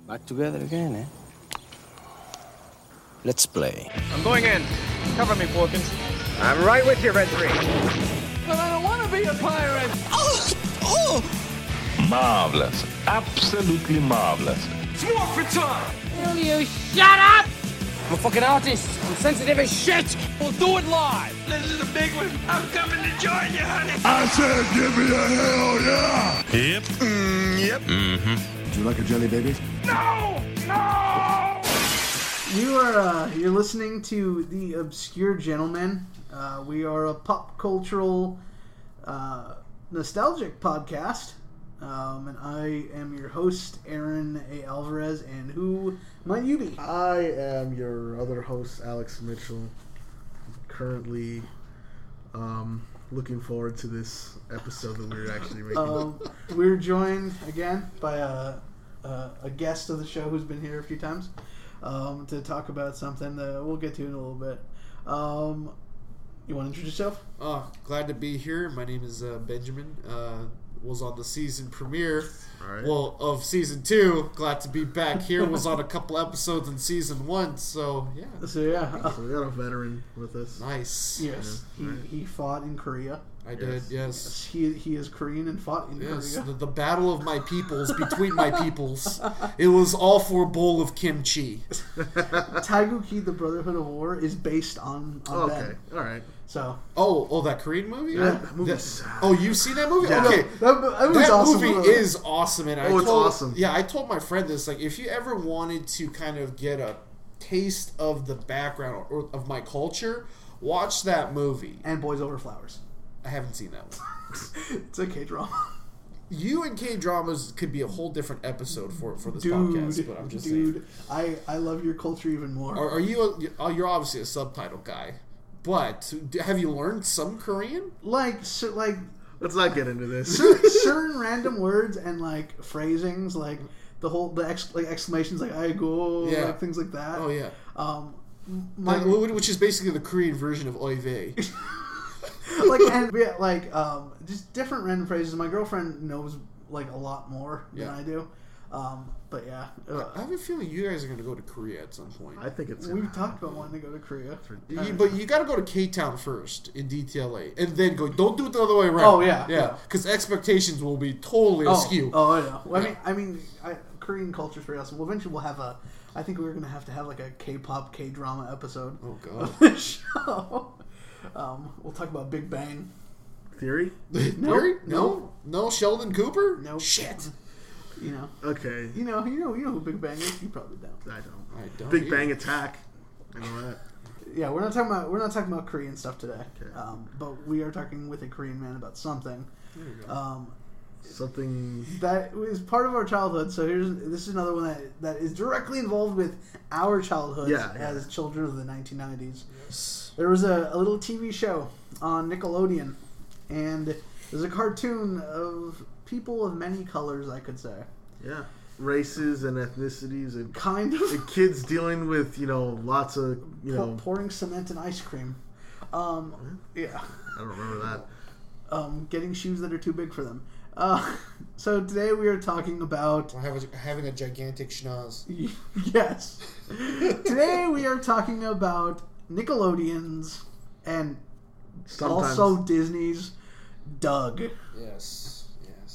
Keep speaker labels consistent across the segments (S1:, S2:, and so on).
S1: Back together again, eh? Let's play.
S2: I'm going in. Cover me, Porkins.
S3: I'm right with you, Red 3.
S2: But I don't want to be a pirate.
S4: Marvelous. Absolutely marvelous.
S2: Smoke for time.
S5: Will you shut up? I'm a fucking artist. I'm sensitive as shit.
S2: We'll do it live. This is a big one. I'm coming to join you, honey.
S4: I said give me a hell yeah! Yep. Yep.
S6: Would you like a jelly baby?
S2: No! No!
S7: You're listening to The Obscure Gentleman. We are a pop cultural nostalgic podcast. And I am your host, Aaron A. Alvarez, and who might you be?
S6: I am your other host, Alex Mitchell. Currently looking forward to this episode that we're actually making.
S7: We're joined again by a guest of the show who's been here a few times to talk about something that we'll get to in a little bit. You want to introduce yourself?
S8: Glad to be here. My name is Benjamin. Was on the season premiere, of season 2. Glad to be back here. Was on a couple episodes in season 1. So yeah.
S7: So yeah,
S6: So we got a veteran with us.
S8: Nice.
S7: yes, he fought in Korea.
S8: I did. Yes.
S7: He is Korean and fought in
S8: Yes.
S7: Korea.
S8: The battle of my peoples between my peoples. It was all for a bowl of kimchi.
S7: Taegukgi, the Brotherhood of War, is based on
S6: Okay,
S7: that.
S6: all right.
S7: So
S8: Oh, that Korean movie?
S7: Yeah.
S6: That movie's
S8: You've seen that movie?
S6: Yeah.
S8: Okay.
S7: that was awesome.
S8: movie is awesome, and
S6: it's awesome.
S8: Yeah, I told my friend this. Like, if you ever wanted to kind of get a taste of the background or of my culture, watch that movie.
S7: And Boys Over Flowers.
S8: I haven't seen that one.
S7: It's a K-drama.
S8: You and K-dramas could be a whole different episode for this
S7: Dude,
S8: podcast, but I'm just saying.
S7: I love your culture even more.
S8: Are you? You're obviously a subtitle guy, but have you learned some Korean?
S7: like
S6: Let's not get into this.
S7: certain random words and like phrasings, like exclamations, like "I go,"
S8: Yeah.
S7: like things like that.
S8: Oh yeah,
S7: My,
S8: which is basically the Korean version of oy vey.
S7: just different random phrases. My girlfriend knows like a lot more than
S8: Yeah.
S7: I do. But yeah,
S8: I have a feeling you guys are going to go to Korea at some point.
S6: I think it's.
S7: we've talked about wanting to go to Korea.
S8: But you got to go to K-Town first in DTLA, and then go. Don't do it the other way around.
S7: Oh, yeah.
S8: yeah, because expectations will be totally askew.
S7: Oh, I know. Well,
S8: Yeah.
S7: I mean, Korean culture is very awesome. Well, eventually we'll have I think we're gonna have to have like a K-pop, K-drama episode
S8: Oh god.
S7: of the show. We'll talk about Big Bang.
S6: Theory?
S8: Theory?
S7: Nope.
S8: No. Sheldon Cooper?
S7: Nope.
S8: Shit.
S7: You know,
S6: Okay.
S7: you know who Big Bang is. You probably don't.
S6: I don't.
S8: I don't.
S6: Big
S8: either.
S6: Bang Attack. I know that.
S7: Yeah, we're not talking about Korean stuff today.
S6: Okay.
S7: But we are talking with a Korean man about something.
S8: There you go.
S6: Something.
S7: That is part of our childhood. So this is another one that is directly involved with our childhoods
S6: Yeah.
S7: as children of the 1990s.
S8: Yes.
S7: There was a little TV show on Nickelodeon, and there's a cartoon of people of many colors, I could say.
S6: Yeah. Races and ethnicities and
S7: Kind of
S6: and kids dealing with, lots of,
S7: pouring cement and ice cream. Yeah.
S6: I don't remember that.
S7: Getting shoes that are too big for them. So today we are talking about...
S8: Having a gigantic schnoz.
S7: Yes. Today we are talking about Nickelodeon's and
S6: Sometimes.
S7: also Disney's Doug.
S8: Yes.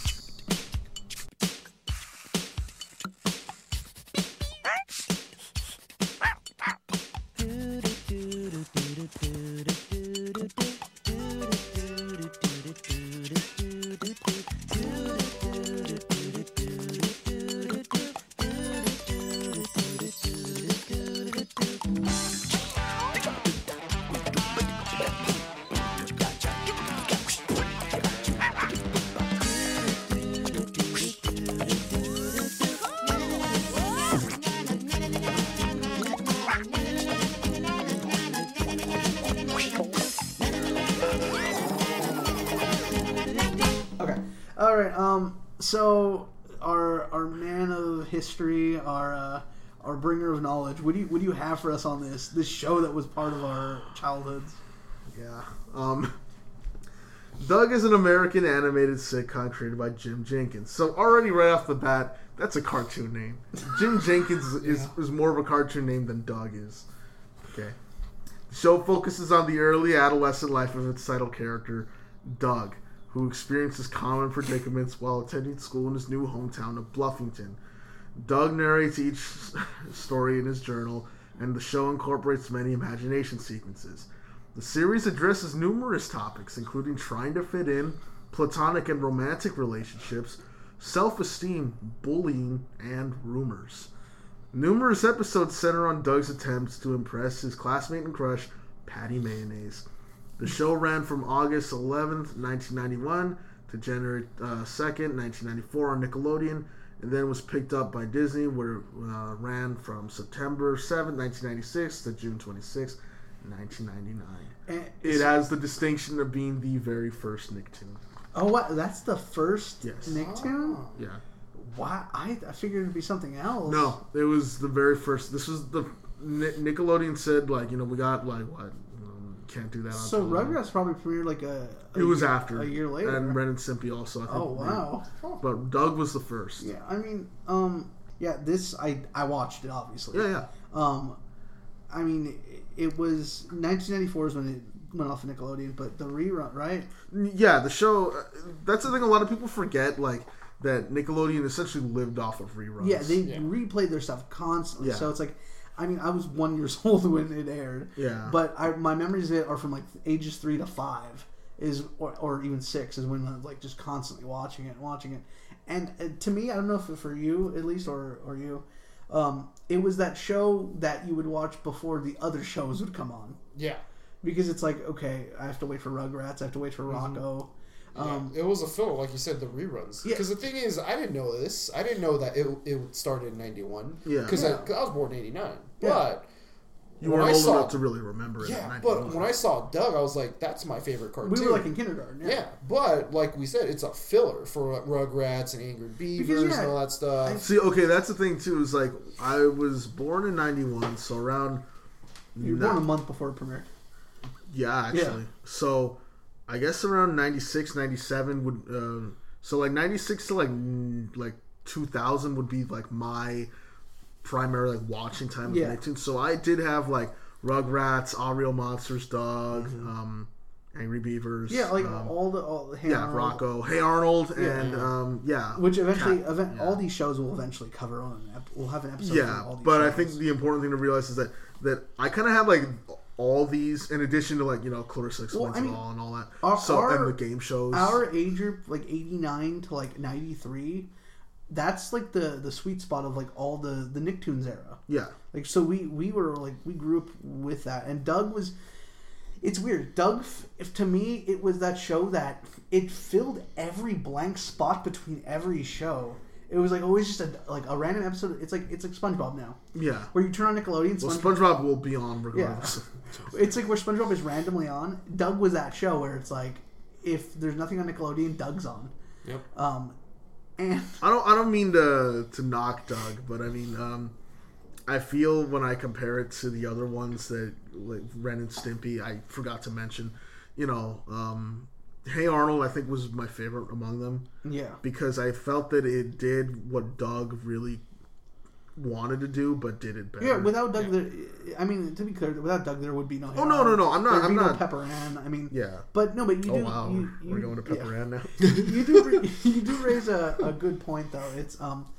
S7: All right. So our man of history, our bringer of knowledge. What do you have for us on this show that was part of our childhoods?
S6: Yeah. Doug is an American animated sitcom created by Jim Jenkins. So already right off the bat, that's a cartoon name. Jim Jenkins is more of a cartoon name than Doug is. Okay. The show focuses on the early adolescent life of its title character, Doug, who experiences common predicaments while attending school in his new hometown of Bluffington. Doug narrates each story in his journal, and the show incorporates many imagination sequences. The series addresses numerous topics, including trying to fit in, platonic and romantic relationships, self-esteem, bullying, and rumors. Numerous episodes center on Doug's attempts to impress his classmate and crush, Patty Mayonnaise. The show ran from August 11th, 1991 to January 2nd, 1994 on Nickelodeon, and then was picked up by Disney, where it ran from September 7th, 1996 to June 26th, 1999. It has the distinction of being the very first Nicktoon.
S7: Oh, what? That's the first Nicktoon?
S6: Oh. Yeah.
S7: Why? I figured it'd be something else.
S6: No, it was the very first. This was the Nickelodeon said, like, we got, like, what? Can't do that.
S7: So Rugrats probably premiered like
S6: it was after
S7: a year later,
S6: and Ren and Stimpy also. I think,
S7: oh wow!
S6: But Doug was the first.
S7: Yeah, I mean, this I watched it obviously.
S6: Yeah.
S7: I mean, it was 1994 is when it went off of Nickelodeon, but the rerun, right?
S6: Yeah, the show. That's the thing. A lot of people forget, like, that Nickelodeon essentially lived off of reruns.
S7: Yeah, they replayed their stuff constantly. Yeah. So it's like. I mean, I was 1 year old when it aired.
S6: Yeah.
S7: But my memories of it are from like ages 3 to 5, or even 6 is when I was like just constantly watching it. And to me, I don't know if for you at least or you, it was that show that you would watch before the other shows would come on.
S8: Yeah.
S7: Because it's like, okay, I have to wait for Rugrats, I have to wait for Rocco.
S8: It was a film, like you said, the reruns. Because the thing is, I didn't know this. I didn't know that it started in 91.
S6: Yeah.
S8: Because I was born in 89.
S7: Yeah.
S8: But
S6: you weren't old enough to really remember it.
S8: Yeah, but when I saw Doug, I was like, that's my favorite cartoon.
S7: We were like in kindergarten.
S8: Yeah, but like we said, it's a filler for Rugrats and Angry Beavers and all that stuff.
S6: See, okay, that's the thing too. Is like I was born in 91, so around.
S7: You were born a month before it premiered.
S6: Yeah, actually. Yeah. So I guess around 96, 97 would. So like 96 to like 2000 would be like my primary like watching time of Nicktoons. So I did have like Rugrats, All Real Monsters, Doug, Angry Beavers.
S7: Yeah, like all the Hey Arnold.
S6: Rocco, Hey Arnold, and
S7: which eventually all these shows will eventually cover on. We'll have an episode.
S6: Yeah,
S7: all these
S6: but
S7: shows.
S6: I think the important thing to realize is that I kind of have like all these in addition to like Clarissa Explains It All and all that. And the game shows.
S7: Our age group, like 89 to like 93. That's like the sweet spot of like all the Nicktoons era.
S6: Yeah.
S7: Like so we were like we grew up with that, and Doug was. It's weird. Doug, to me, it was that show that it filled every blank spot between every show. It was like always just a random episode. It's like SpongeBob now.
S6: Yeah.
S7: Where you turn on Nickelodeon.
S6: SpongeBob will be on regardless.
S7: Yeah. It's like where SpongeBob is randomly on. Doug was that show where it's like if there's nothing on Nickelodeon, Doug's on.
S8: Yep.
S7: And
S6: I don't mean to knock Doug, but I mean I feel when I compare it to the other ones that like Ren and Stimpy, I forgot to mention, Hey Arnold I think was my favorite among them.
S7: Yeah. Because
S6: I felt that it did what Doug really wanted to do, but did it better.
S7: Yeah, without Doug, I mean, to be clear, without Doug, there would be no.
S6: Oh no! I'm not.
S7: No Pepper Ann. I mean,
S6: yeah.
S7: But no, but you do.
S6: Oh wow, we're going to Pepper Ann now.
S7: you do raise a good point though. It's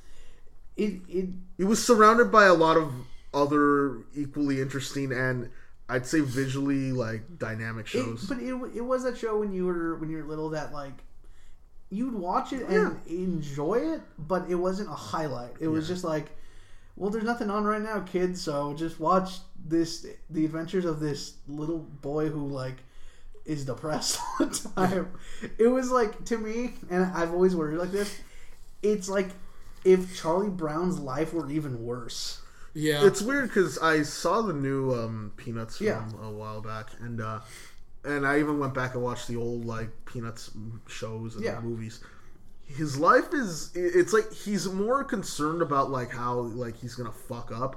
S6: it was surrounded by a lot of other equally interesting and I'd say visually like dynamic shows.
S7: But it was that show when you were little that like you'd watch it and enjoy it, but it wasn't a highlight. It was just like, well, there's nothing on right now, kids, so just watch the adventures of this little boy who like is depressed all the time. It was like, to me, and I've always worried like this, it's like if Charlie Brown's life were even worse.
S8: Yeah,
S6: it's weird because I saw the new Peanuts film a while back, and I even went back and watched the old like Peanuts shows and movies. His life is, it's like he's more concerned about like how like he's gonna fuck up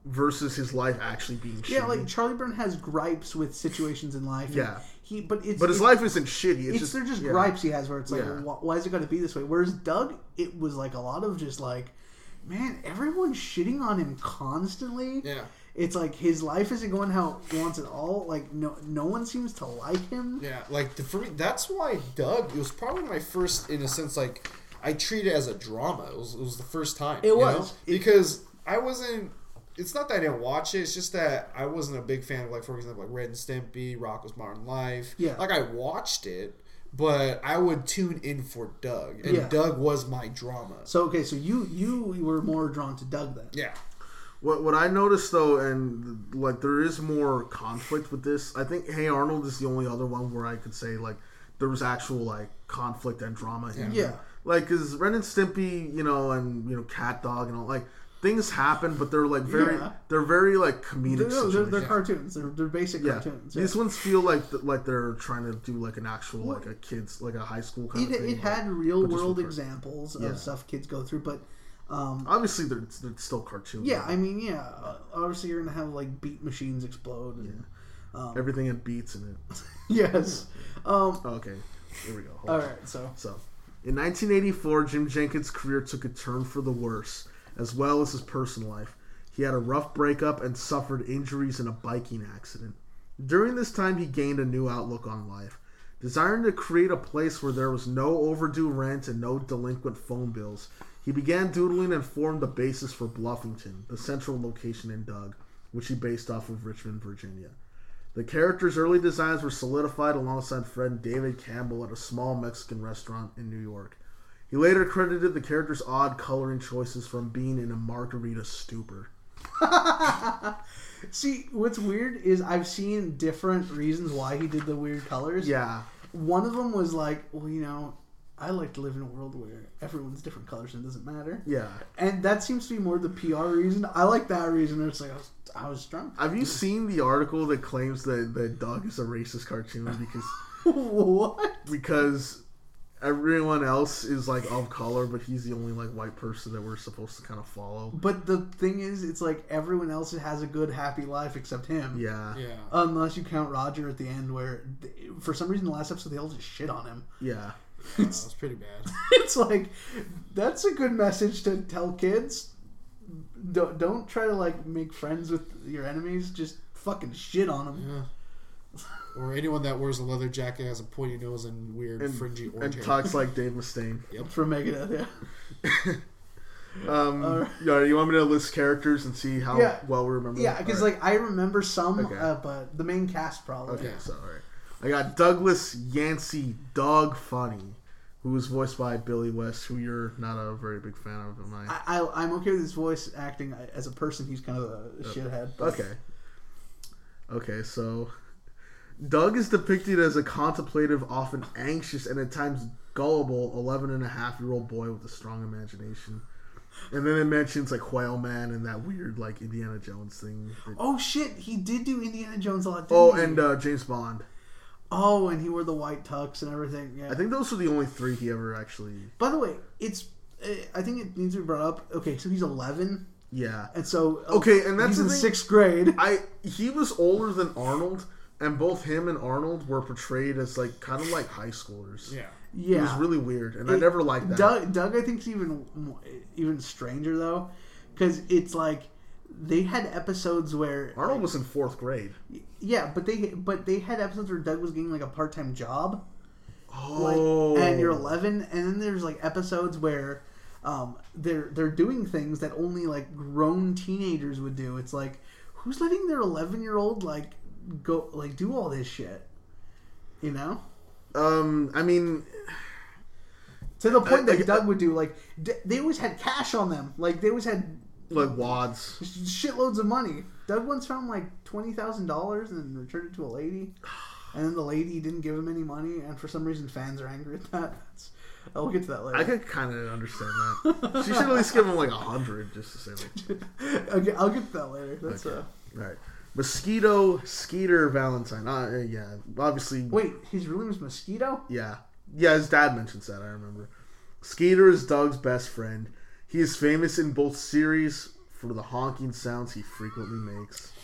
S6: versus his life actually being shitty.
S7: Yeah, like Charlie Brown has gripes with situations in life.
S6: Yeah.
S7: But
S6: his life isn't shitty.
S7: They're just gripes he has where it's like, well, why is it going to be this way? Whereas Doug, it was like a lot of just like, man, everyone's shitting on him constantly.
S8: Yeah.
S7: It's like his life isn't going how he wants it all. Like no one seems to like him.
S8: Yeah, like for me, that's why Doug. It was probably my first, in a sense, like I treat it as a drama. It was the first time.
S7: It was
S8: because I wasn't. It's not that I didn't watch it. It's just that I wasn't a big fan of, like, for example, like Red and Stimpy, Rocko's Modern Life.
S7: Yeah,
S8: like I watched it, but I would tune in for Doug, and Doug was my drama.
S7: So you were more drawn to Doug then.
S8: Yeah.
S6: What I noticed though, and like there is more conflict with this. I think Hey Arnold is the only other one where I could say like there was actual like conflict and drama.
S7: Yeah.
S6: Like because Ren and Stimpy, and Cat Dog and all like things happen, but they're like they're very like comedic.
S7: They're cartoons. They're basic cartoons.
S6: These ones feel like they're trying to do like an actual like a kids like a high school kind of thing.
S7: It had real world examples of stuff kids go through, but.
S6: Obviously, they're still cartoons.
S7: Yeah, I mean, obviously, you're gonna have like beat machines explode. And,
S6: everything had beats in it.
S7: Yes.
S6: Okay, here we go.
S7: All right, so
S6: in 1984, Jim Jenkins' career took a turn for the worse, as well as his personal life. He had a rough breakup and suffered injuries in a biking accident. During this time, he gained a new outlook on life. Desiring to create a place where there was no overdue rent and no delinquent phone bills, he began doodling and formed the basis for Bluffington, the central location in Doug, which he based off of Richmond, Virginia. The character's early designs were solidified alongside friend David Campbell at a small Mexican restaurant in New York. He later credited the character's odd coloring choices from being in a margarita stupor.
S7: See, what's weird is I've seen different reasons why he did the weird colors.
S6: Yeah.
S7: One of them was like, well, I like to live in a world where everyone's different colors and it doesn't matter.
S6: Yeah. And
S7: that seems to be more the PR reason. I like that reason. It's like, I was drunk.
S6: Have you seen the article that claims that Doug is a racist cartoon because...
S7: What?
S6: Because everyone else is like of color, but he's the only like white person that we're supposed to kind of follow.
S7: But the thing is, it's like everyone else has a good, happy life except him.
S6: Yeah.
S8: Yeah.
S7: Unless you count Roger at the end where, for some reason, the last episode, they all just shit on him.
S6: Yeah.
S8: That's pretty bad.
S7: It's like, that's a good message to tell kids. Don't try to like make friends with your enemies. Just fucking shit on them.
S8: Yeah. Or anyone that wears a leather jacket, has a pointy nose, and weird fringy orange hair.
S6: And talks like Dave Mustaine.
S8: Yep.
S7: From Megadeth,
S6: yeah. You want me to list characters and see how well we remember them?
S7: Yeah, because like I remember some, but the main cast probably.
S6: Okay, so all right. I got Douglas Yancey Dog Funny, who was voiced by Billy West, who you're not a very big fan of, am I?
S7: I'm okay with his voice acting. As a person, he's kind of a shithead. But...
S6: Okay, so Doug is depicted as a contemplative, often anxious, and at times gullible 11-and-a-half-year-old boy with a strong imagination. And then it mentions like Whale Man and that weird like Indiana Jones thing.
S7: Oh shit, he did do Indiana Jones a lot.
S6: And James Bond.
S7: Oh, and he wore the white tux and everything. Yeah,
S6: I think those were the only three he ever actually.
S7: By the way, I think it needs to be brought up. Okay, so he's 11.
S6: Yeah,
S7: and so
S6: and that's
S7: he's in 6th grade.
S6: He was older than Arnold, and both him and Arnold were portrayed as like kind of like high schoolers.
S8: Yeah.
S7: Yeah,
S6: it was really weird, and I never liked that.
S7: Doug, I think, is even stranger though, because it's like they had episodes where
S6: Arnold was in 4th grade.
S7: Yeah, but they had episodes where Doug was getting like a part-time job.
S6: Oh,
S7: and you're 11, and then there's like episodes where they're doing things that only like grown teenagers would do. It's like, who's letting their 11-year-old like go like do all this shit? You know?
S6: I mean,
S7: to the point that Doug would do, like, they always had cash on them. Like, they always had
S6: like wads,
S7: shitloads of money. Doug once found like $20,000 and returned it to a lady, and then the lady didn't give him any money, and for some reason fans are angry at that. I'll get to that later.
S6: I could kind of understand that. She should at least give him like 100 just to say like.
S7: Okay, I'll get to that later. That's
S6: okay. All right. Mosquito Skeeter Valentine. Yeah, obviously.
S7: Wait, his real name is Mosquito?
S6: Yeah. Yeah, his dad mentions that, I remember. Skeeter is Doug's best friend. He is famous in both series for the honking sounds he frequently makes.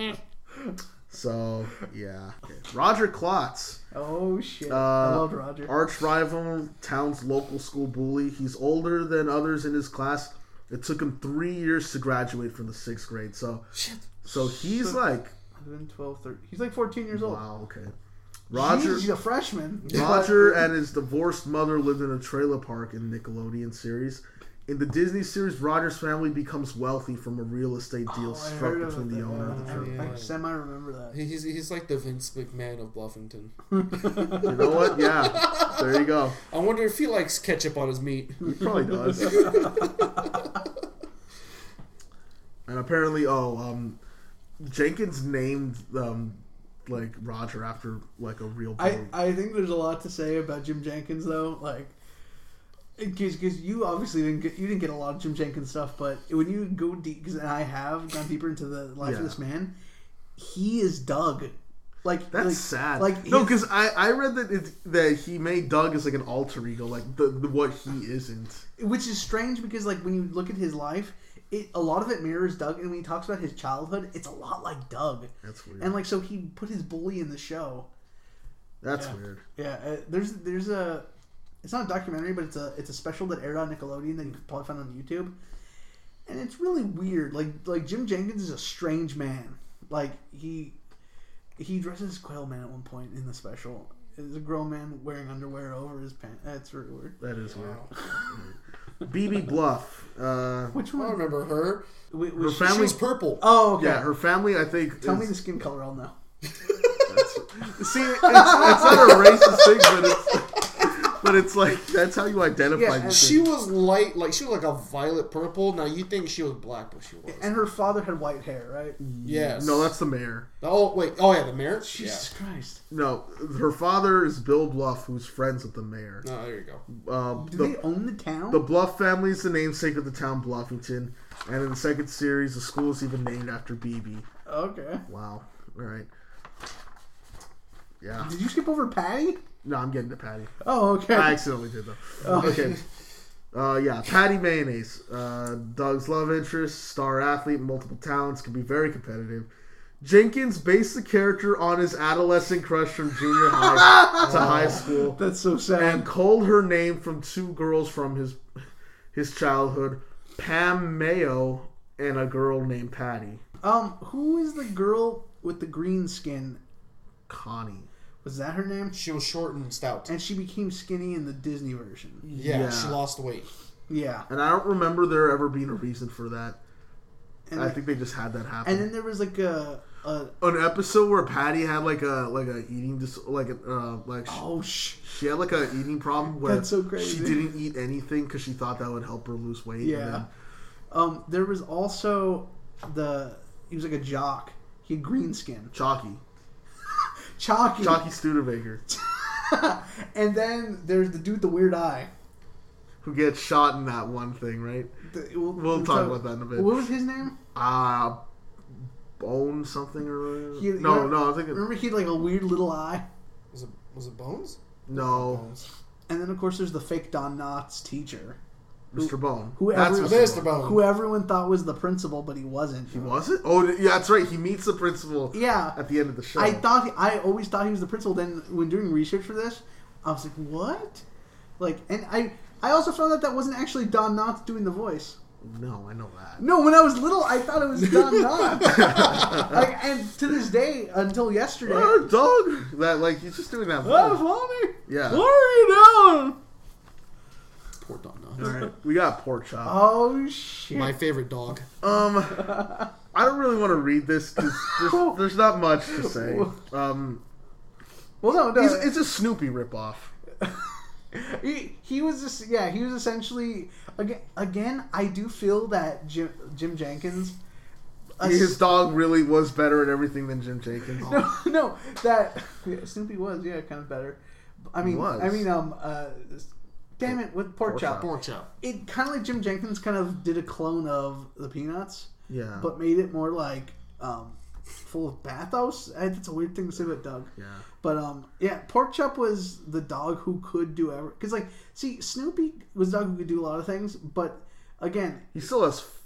S6: So, yeah. Okay. Roger Klotz.
S7: Oh, shit. I love Roger.
S6: Arch rival, town's local school bully. He's older than others in his class. It took him 3 years to graduate from the 6th grade. So he's like...
S7: 11, 12, 13. He's like 14 years old.
S6: Wow, okay. Roger,
S7: Jeez, he's a freshman.
S6: Roger and his divorced mother lived in a trailer park in the Nickelodeon series. In the Disney series, Roger's family becomes wealthy from a real estate deal struck between the owner of the trailer.
S7: I semi-remember that.
S8: He's like the Vince McMahon of Bluffington.
S6: You know what? Yeah. There you go.
S8: I wonder if he likes ketchup on his meat.
S6: He probably does. And apparently, Jenkins named like Roger after like a real bully.
S7: I think there's a lot to say about Jim Jenkins though, like because you obviously didn't get a lot of Jim Jenkins stuff, but when you go deep, because I have gone deeper into the life of this man, he is Doug. Like
S6: that's sad.
S7: Like
S6: no, because I read that he made Doug as like an alter ego, like the what he isn't.
S7: Which is strange because like when you look at his life, a lot of it mirrors Doug, and when he talks about his childhood, it's a lot like Doug.
S6: That's weird.
S7: And like so he put his bully in the show.
S6: That's weird.
S7: Yeah, there's a. It's not a documentary, but it's a special that aired on Nickelodeon that you could probably find on YouTube, and it's really weird. Like Jim Jenkins is a strange man. Like he dresses as Quailman at one point in the special. It's a grown man wearing underwear over his pants. That's really weird.
S6: That is weird. BB Bluff.
S7: Which one?
S8: I remember her.
S6: Her
S8: She
S6: family
S8: was purple.
S7: Oh, okay.
S6: Yeah, her family. I think.
S7: Tell me the skin color. I'll know.
S6: See, it's not a racist thing, but it's like that's how you identify.
S7: Yeah,
S6: these
S8: She
S6: things.
S8: was light, like she was like a violet purple. Now you think she was black, but she was.
S7: And her father had white hair, right?
S8: Yes.
S6: No, that's the mayor.
S8: Oh wait. Oh yeah, the mayor.
S7: Jesus Christ.
S6: No, her father is Bill Bluff, who's friends with the mayor.
S8: Oh, there you go.
S7: Do they own the town?
S6: The Bluff family is the namesake of the town Bluffington, and in the second series, the school is even named after BB.
S7: Okay.
S6: Wow. All right. Yeah.
S7: Did you skip over Patty?
S6: No, I'm getting to Patty.
S7: Oh, okay.
S6: I accidentally did though. Okay. Yeah, Patty Mayonnaise. Doug's love interest, star athlete, multiple talents, can be very competitive. Jenkins based the character on his adolescent crush from junior high to high school.
S7: That's so sad.
S6: And culled her name from two girls from his childhood, Pam Mayo and a girl named Patty.
S7: Who is the girl with the green skin?
S6: Connie.
S7: Was that her name?
S8: She was short and stout.
S7: And she became skinny in the Disney version.
S8: Yeah, she lost weight.
S7: Yeah.
S6: And I don't remember there ever being a reason for that.
S7: And
S6: I think they just had that happen.
S7: And then there was like an
S6: episode where Patty had like a eating she had like a eating problem where
S7: That's so crazy.
S6: she didn't eat anything because she thought that would help her lose weight.
S7: Yeah. There was also he was like a jock. He had green skin.
S6: Chalky
S7: Studebaker. And then there's the dude with the weird eye.
S6: Who gets shot in that one thing, right? We'll talk about that in a bit.
S7: What was his name?
S6: Bone something or... I think...
S7: Remember he had like a weird little eye?
S8: Was it Bones?
S6: No.
S8: Bones.
S7: And then of course there's the fake Don Knotts teacher.
S6: Mr. Bone.
S7: That's
S6: Mr.
S8: Bone.
S7: Who everyone thought was the principal, but he wasn't.
S6: He wasn't? Oh, yeah, that's right. He meets the principal at the end of the show.
S7: I always thought he was the principal. Then when doing research for this, I was like, what? Like, and I also found out that wasn't actually Don Knotts doing the voice.
S6: No, I know that.
S7: No, when I was little, I thought it was Don Knotts. Like, and to this day, until yesterday,
S6: dog. That he's just doing that voice.
S7: That's funny.
S6: Yeah.
S7: What are you doing?
S8: Poor Don Knotts.
S6: All right, we got Pork Chop.
S7: Oh shit!
S8: My favorite dog.
S6: I don't really want to read this because there's not much to say.
S7: Well, no,
S6: it's a Snoopy ripoff.
S7: He was just he was essentially again. I do feel that Jim Jenkins.
S6: His dog really was better at everything than Jim Jenkins.
S7: No, that Snoopy was kind of better. Damn it, with Pork Chop.
S8: Pork Chop.
S7: It kind of like Jim Jenkins kind of did a clone of the Peanuts.
S6: Yeah.
S7: But made it more like full of pathos. That's a weird thing to say about Doug.
S6: Yeah.
S7: But Pork Chop was the dog who could do everything. Because Snoopy was a dog who could do a lot of things, but again,
S6: he still has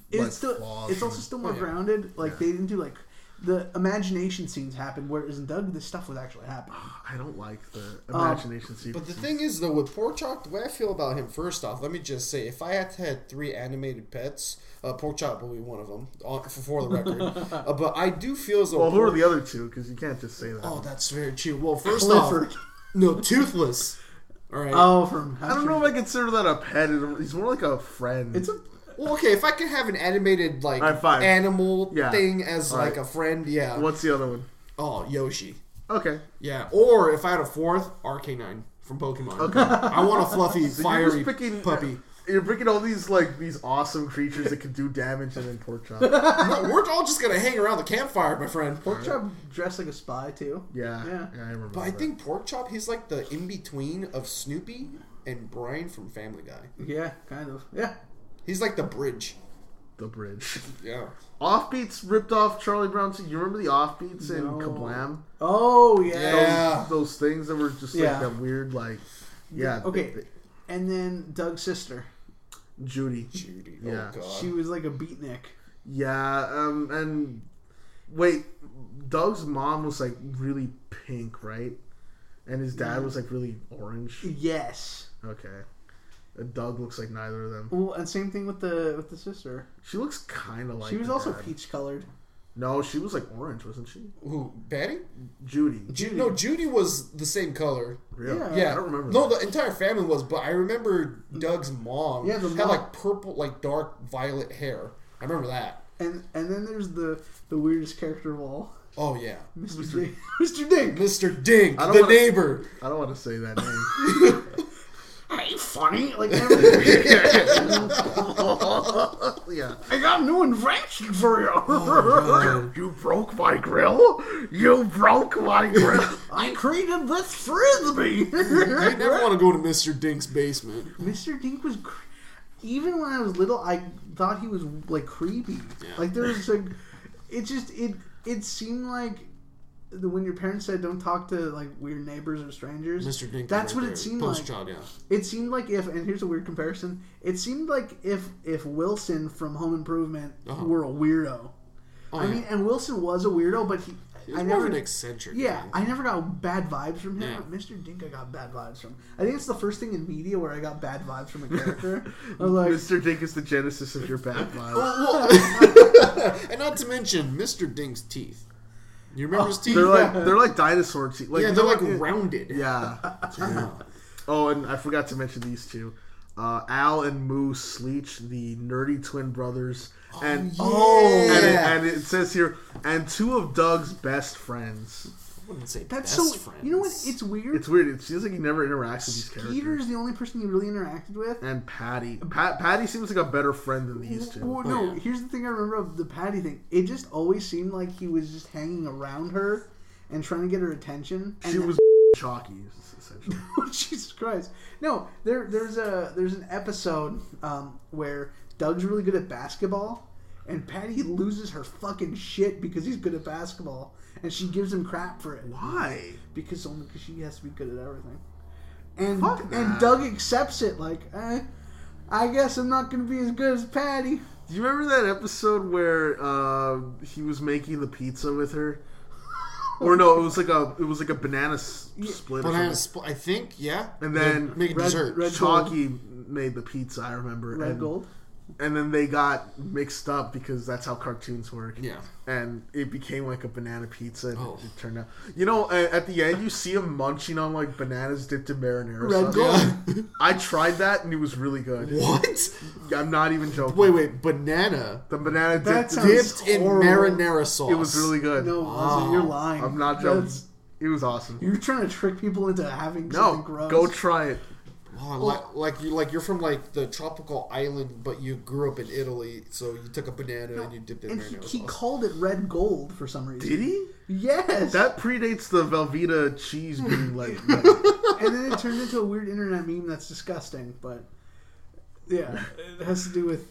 S7: It's also still more grounded. Like they didn't do like the imagination scenes happen, whereas in Doug, this stuff was actually happening.
S6: I don't like the imagination scenes.
S8: But the thing is, though, with Porkchop, the way I feel about him, first off, let me just say, if I had to have 3 animated pets, Porkchop will be one of them, for the record. But I do feel as though...
S6: Well, who are the other 2? Because you can't just say that.
S8: Oh, that's very true. Well, first off... No, Toothless. All right.
S7: Oh, from...
S6: I don't know if I consider that a pet. He's more like a friend.
S8: Well, okay, if I could have an animated, like, animal thing as, like, a friend, yeah.
S6: What's the other one?
S8: Oh, Yoshi.
S6: Okay.
S8: Yeah, or if I had a 4th, Arcanine from Pokemon. Okay. I want a fluffy, fiery puppy.
S6: You're picking all these awesome creatures that can do damage and then Porkchop.
S8: No, we're all just going to hang around the campfire, my friend.
S7: Porkchop dressed like a spy, too.
S6: Yeah, I remember
S8: But I think Porkchop, he's like the in-between of Snoopy and Brian from Family Guy.
S7: Yeah, kind of. Yeah.
S8: He's like the bridge.
S6: The bridge.
S8: Yeah.
S6: Offbeats ripped off Charlie Brown. You remember the Offbeats in Kablam?
S7: Oh, yeah.
S6: Those things that were just like that weird,
S7: Okay. And then Doug's sister.
S6: Judy.
S8: Yeah. Oh, God.
S7: She was like a beatnik.
S6: Yeah. And wait, Doug's mom was like really pink, right? And his dad was like really orange.
S7: Yes.
S6: Okay. Doug looks like neither of them.
S7: Well, and same thing with the sister.
S6: She looks kind of like.
S7: She was also peach colored.
S6: No, she was like orange, wasn't she?
S8: Who? Betty?
S6: Judy.
S8: No, Judy was the same color.
S6: Really?
S8: Yeah.
S6: I don't remember.
S8: No, the entire family was, but I remember Doug's mom had like purple, like dark violet hair. I remember that.
S7: And then there's the weirdest character of all.
S8: Oh yeah,
S7: Mr. Dink. Mr. Dink.
S8: Mr. Dink, the neighbor.
S6: I don't want to say that name.
S7: Hey, funny. Like,
S6: yeah.
S7: I got a new invention for you.
S6: Oh, you broke my grill? You broke my grill.
S7: I created this frisbee.
S8: I never want to go to Mr. Dink's basement.
S7: Mr. Dink was... Even when I was little, I thought he was, like, creepy. Yeah. Like, there was, like... It seemed like... When your parents said don't talk to like weird neighbors or strangers,
S8: Mr. Dink,
S7: that's what it seemed like.
S8: Yeah.
S7: It seemed like and here's a weird comparison. It seemed like if Wilson from Home Improvement were a weirdo. I mean, and Wilson was a weirdo, but he
S8: was more of an eccentric.
S7: Yeah, I never got bad vibes from him. Yeah. But Mr. Dink, I got bad vibes from. I think it's the first thing in media where I got bad vibes from a character. I was like,
S6: Mr. Dink is the genesis of your bad vibes.
S8: And not to mention Mr. Dink's teeth. You remember his teeth?
S6: They're like dinosaur teeth. Like,
S8: they're like rounded.
S6: Yeah. Oh, and I forgot to mention these two. Al and Moose Sleech, the nerdy twin brothers. And it says here, and 2 of Doug's best friends.
S8: I wouldn't say
S7: that's
S8: best
S7: so
S8: friends.
S7: You know what? It's weird.
S6: It's weird. It feels like he never interacts with these characters.
S7: Skeeter's the only person he really interacted with.
S6: And Patty. Patty seems like a better friend than these 2.
S7: Well, no, here's the thing I remember of the Patty thing. It just always seemed like he was just hanging around her and trying to get her attention.
S6: She was chalky, essentially.
S7: Jesus Christ. No, there's an episode where Doug's really good at basketball and Patty loses her fucking shit because he's good at basketball. And she gives him crap for it.
S6: Why?
S7: Because she has to be good at everything. And Doug accepts it like, I guess I'm not going to be as good as Patty.
S6: Do you remember that episode where he was making the pizza with her? Or no, it was like a banana split.
S8: Banana split, I think, yeah.
S6: And then
S8: make dessert.
S6: Chalky made the pizza. I remember.
S7: Red Gold.
S6: And then they got mixed up because that's how cartoons work.
S8: Yeah.
S6: And it became like a banana pizza. And it turned out. You know, at the end, you see him munching on like bananas dipped in marinara sauce.
S7: Gold.
S6: I tried that and it was really good.
S8: What?
S6: I'm not even joking.
S8: Wait, banana?
S6: The banana dipped
S8: in marinara sauce.
S6: It was really good.
S7: No, you're lying.
S6: I'm not joking. It was awesome.
S7: You're trying to trick people into having something gross.
S6: Go try it.
S8: Oh, you're from like the tropical island, but you grew up in Italy, so you took a banana and you dipped it in marinara sauce.
S7: He called it Red Gold for some reason.
S6: Did he?
S7: Yes.
S6: That predates the Velveeta cheese being like.
S7: And then it turned into a weird internet meme that's disgusting, but yeah, it has to do with.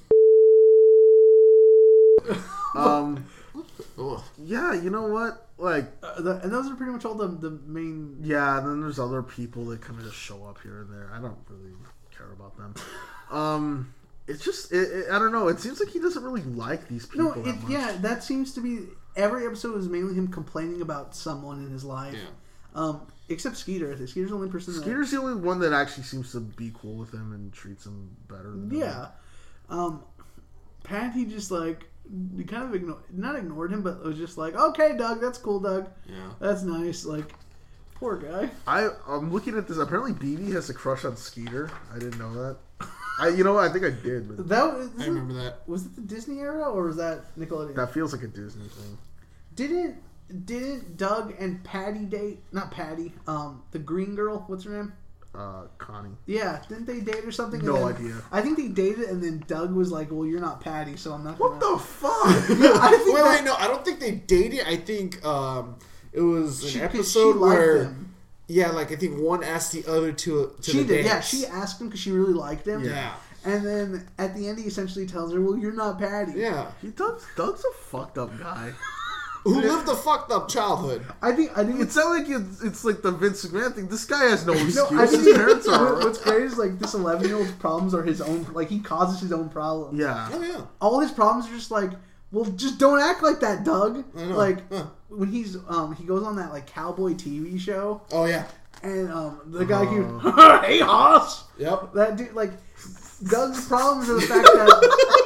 S6: Yeah, you know what? Like,
S7: and those are pretty much all the main.
S6: Yeah, and then there's other people that kind of just show up here and there. I don't really care about them. it's just I don't know. It seems like he doesn't really like these people.
S7: No,
S6: that much.
S7: yeah, that seems to be every episode is mainly him complaining about someone in his life.
S8: Yeah.
S7: Except Skeeter. I think Skeeter's the only person.
S6: Skeeter's the only one that actually seems to be cool with him and treats him better. Than him.
S7: Pat, he just like he kind of not ignored him, but was just like, okay, Doug, that's cool, Doug.
S8: Yeah.
S7: That's nice. Like, poor guy.
S6: I'm looking at this. Apparently, BB has a crush on Skeeter. I didn't know that. I think I did. But
S8: I remember that.
S7: Was it the Disney era or was that Nickelodeon?
S6: that feels like a Disney thing.
S7: Didn't Doug and Patty date? Not Patty. The green girl. What's her name?
S6: Connie.
S7: Yeah, didn't they date or something?
S6: No idea.
S7: I think they dated, and then Doug was like, "Well, you're not Patty, so I'm not."
S6: What the fuck?
S8: Wait, no, I don't think they dated. I think it was an episode where,
S7: him.
S8: yeah, like I think one asked the other to
S7: She
S8: the
S7: did,
S8: dance.
S7: yeah. She asked him because she really liked him.
S8: Yeah.
S7: And then at the end, he essentially tells her, "Well, you're not Patty."
S8: Yeah.
S6: Doug's a fucked up guy.
S8: Who lived a fucked up childhood.
S7: I think
S6: It's not like it's like the Vince McMahon thing. This guy has no excuse.
S7: I think
S6: His parents are.
S7: what's great is like this 11-year-old's problems are his own. Like he causes his own problems.
S6: Yeah.
S8: Oh yeah.
S7: All his problems are just like, well, just don't act like that, Doug.
S8: I know.
S7: Like when he goes on that like cowboy TV show,
S8: Oh yeah.
S7: and the guy keeps, "Hey, Hoss."
S8: Yep.
S7: That dude, like, Doug's problems are the fact that.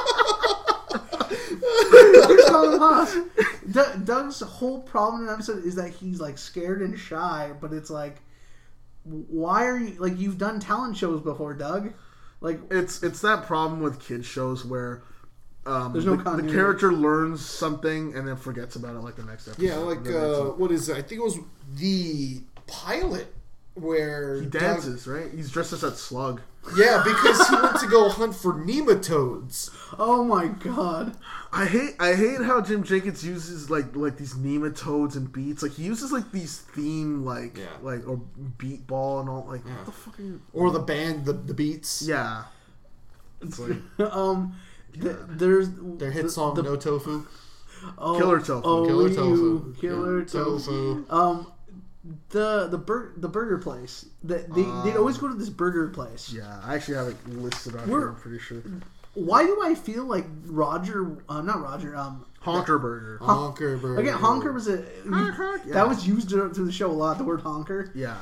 S7: He's calling him Hoss. Doug's whole problem in the episode is that he's like scared and shy, but it's like, why are you like you've done talent shows before, Doug? Like
S6: It's that problem with kids shows where
S7: There's no
S6: the
S7: continuity.
S6: character learns something and then forgets about it like the next episode.
S8: Yeah, like what is it? I think it was the pilot where
S6: he dances, right? He's dressed as that slug.
S8: Yeah, because he went to go hunt for nematodes.
S7: oh my god.
S6: I hate how Jim Jenkins uses like these nematodes and beats. Like he uses like these theme like or beat ball and all like what the fuck are you?
S8: Or the band, the Beats.
S6: Yeah. It's like
S7: There's
S8: Their hit song No Tofu.
S6: Killer Tofu.
S7: Oh,
S8: Killer
S7: you,
S8: Tofu.
S7: Killer
S8: Yeah,
S7: Tofu.
S8: Tofu.
S7: The burger place. They'd always go to this burger place.
S6: Yeah, I actually have it listed on here, I'm pretty sure.
S7: Why do I feel like Roger, not Roger,
S6: Honker Burger.
S8: Honker Burger.
S7: again, Honker was
S6: Yeah.
S7: that was used through the show a lot, the word honker.
S6: Yeah.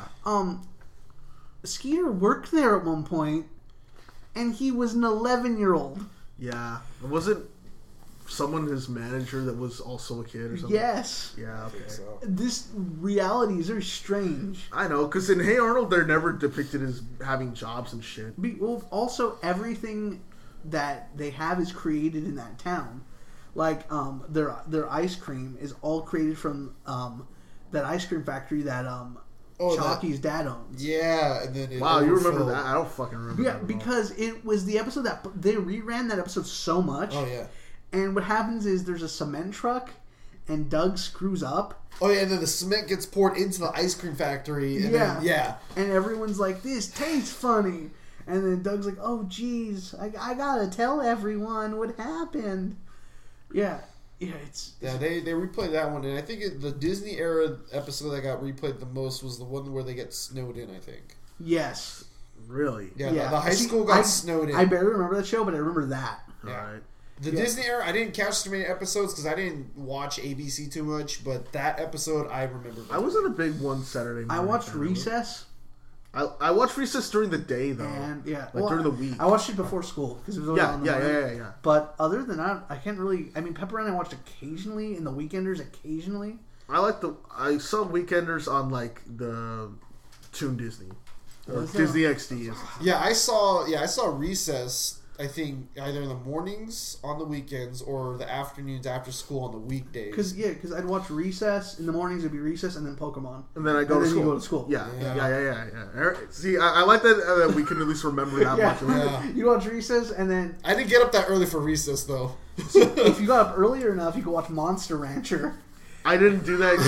S7: Skeeter worked there at one point, and he was an 11-year-old.
S6: Yeah. Wasn't someone his manager that was also a kid or something?
S7: Yes.
S6: Yeah, okay.
S7: This reality is very strange.
S6: I know, because in Hey Arnold, they're never depicted as having jobs and shit.
S7: Well, also, everything that they have is created in that town. Like, their ice cream is all created from that ice cream factory that Chalky's dad owns.
S8: Yeah, and then
S6: You remember that? I don't fucking remember
S7: Yeah,
S6: that at all.
S7: because it was the episode that they reran that episode so much.
S8: Oh yeah.
S7: And what happens is there's a cement truck, and Doug screws up.
S8: Oh yeah, and then the cement gets poured into the ice cream factory. And
S7: Yeah.
S8: Then, yeah.
S7: And everyone's like, "This tastes funny." And then Doug's like, "Oh, geez, I gotta tell everyone what happened." Yeah, it's
S8: Yeah, they replayed that one, and I think the Disney era episode that got replayed the most was the one where they get snowed in. I think.
S7: yes.
S6: Really?
S8: Yeah, the high school got snowed in.
S7: I barely remember that show, but I remember that.
S8: Yeah.
S6: Alright.
S8: The Disney era, I didn't catch too many episodes because I didn't watch ABC too much, but that episode I remember.
S6: I wasn't a big one Saturday morning.
S7: I watched
S6: fan.
S7: Recess.
S6: I watched Recess during the day, though.
S7: And
S6: during the week.
S7: I watched it before school because it was always on in the morning.
S6: Yeah.
S7: But other than that, I can't really. I mean, Pepper Run I watched occasionally, and the Weekenders occasionally.
S6: I saw Weekenders on like the Toon Disney or
S7: What is that?
S6: Disney XD.
S8: Yeah, I saw Recess. I think either in the mornings on the weekends or the afternoons after school on the weekdays.
S7: Because I'd watch Recess in the mornings. It'd be Recess and then Pokemon.
S6: And then I go
S7: And
S6: to
S7: then you
S6: school.
S7: go to school.
S6: Yeah. See, I like that we can at least remember that much.
S8: Yeah.
S7: You watch Recess, and then
S8: I didn't get up that early for Recess though.
S7: if you got up earlier enough, you could watch Monster Rancher.
S6: I didn't do that.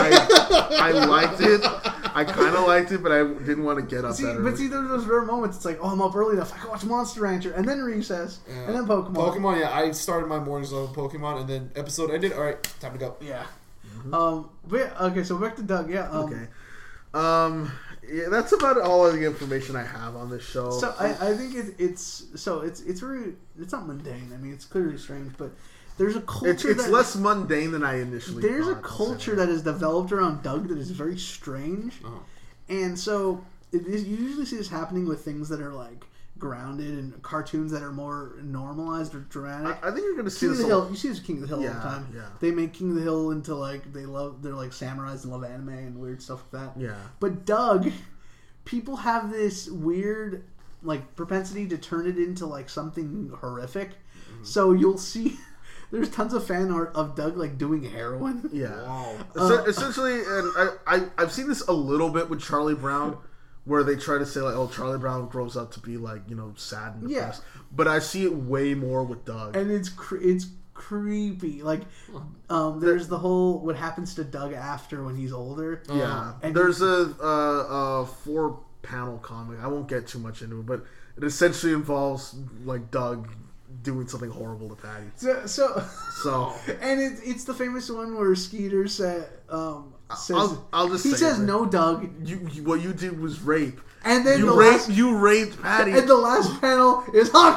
S6: I liked it. I kind of liked it, but I didn't want to get up that early.
S7: But see, there's those rare moments. It's like, oh, I'm up early enough. I can watch Monster Rancher, and then Recess, and then Pokemon.
S8: Pokemon, yeah. I started my mornings on Pokemon, and then episode ended. All right, time to go.
S7: Yeah. But okay, so back to Doug. Yeah.
S6: Okay. Yeah, that's about all of the information I have on this show.
S7: So I think it's very, it's not mundane. I mean, it's clearly strange, but there's a culture.
S6: It's less mundane than I initially.
S7: There's
S6: thought,
S7: a culture that is developed around Doug that is very strange, and so you usually see this happening with things that are like grounded and cartoons that are more normalized or dramatic.
S6: I think you're going to see
S7: King of
S6: this.
S7: the Hill. You see this King of the Hill all the time.
S6: Yeah.
S7: They make King of the Hill into like they're like samurais and love anime and weird stuff like that.
S6: Yeah.
S7: But Doug, people have this weird like propensity to turn it into like something horrific. Mm-hmm. So you'll see there's tons of fan art of Doug like doing heroin.
S6: Yeah. Wow. Essentially, and I've seen this a little bit with Charlie Brown. Where they try to say like, oh, Charlie Brown grows up to be like, you know, sad and depressed. Yeah. But I see it way more with Doug, and it's creepy. Like, there's the whole what happens to Doug after when he's older. Yeah, and there's a 4-panel comic. I won't get too much into it, but it essentially involves like Doug doing something horrible to Patty. So, and it's the famous one where Skeeter says.
S7: I'll just say says, "No, Doug.
S6: What you did was rape,
S7: and then
S6: you raped Patty."
S7: And the last panel is Hawk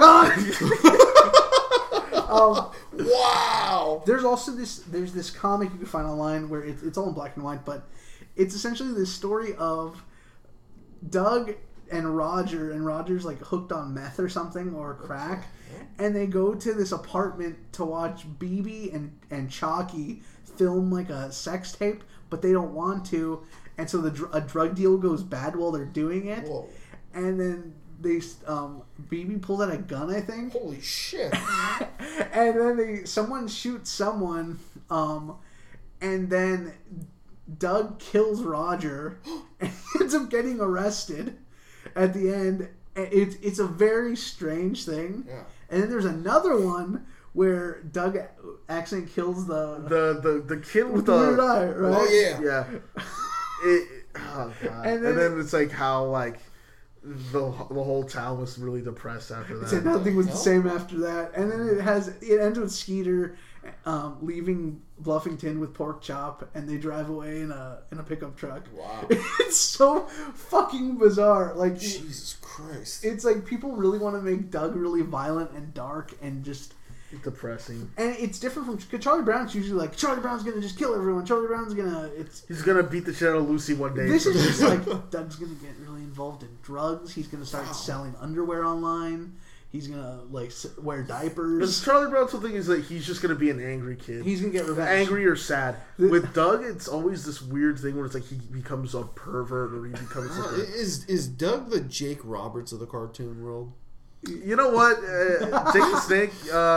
S7: on. Wow. There's also this comic you can find online where it's all in black and white, but it's essentially this story of Doug and Roger, and Roger's like hooked on meth or something or crack, and they go to this apartment to watch BB and Chalky film like a sex tape. But they don't want to, and so a drug deal goes bad while they're doing it. Whoa. And then they BB pulled out a gun, I think.
S8: Holy shit!
S7: And then someone shoots someone, and then Doug kills Roger, and ends up getting arrested at the end. It's a very strange thing. Yeah. And then there's another one where Doug accidentally kills the kid with the weird eye, right?
S8: Oh yeah,
S6: oh god! And then it's like how like the whole town was really depressed after that.
S7: Nothing was the same after that, and then it ends with Skeeter leaving Bluffington with Pork Chop, and they drive away in a pickup truck. Wow, it's so fucking bizarre. Like
S8: Jesus Christ,
S7: it's like people really want to make Doug really violent and dark and just.
S6: Depressing, and
S7: it's different from because Charlie Brown's usually like Charlie Brown's gonna just kill everyone. Charlie Brown's he's
S6: gonna beat the shit out of Lucy one day.
S7: This is just like Doug's gonna get really involved in drugs. He's gonna start selling underwear online. He's gonna like wear diapers.
S6: Because Charlie Brown's whole thing is like he's just gonna be an angry kid.
S7: He's gonna get revenge,
S6: angry or sad. With Doug, it's always this weird thing where it's like he becomes a pervert or he becomes.
S8: Is Doug the Jake Roberts of the cartoon world?
S6: You know what, Jake the Snake.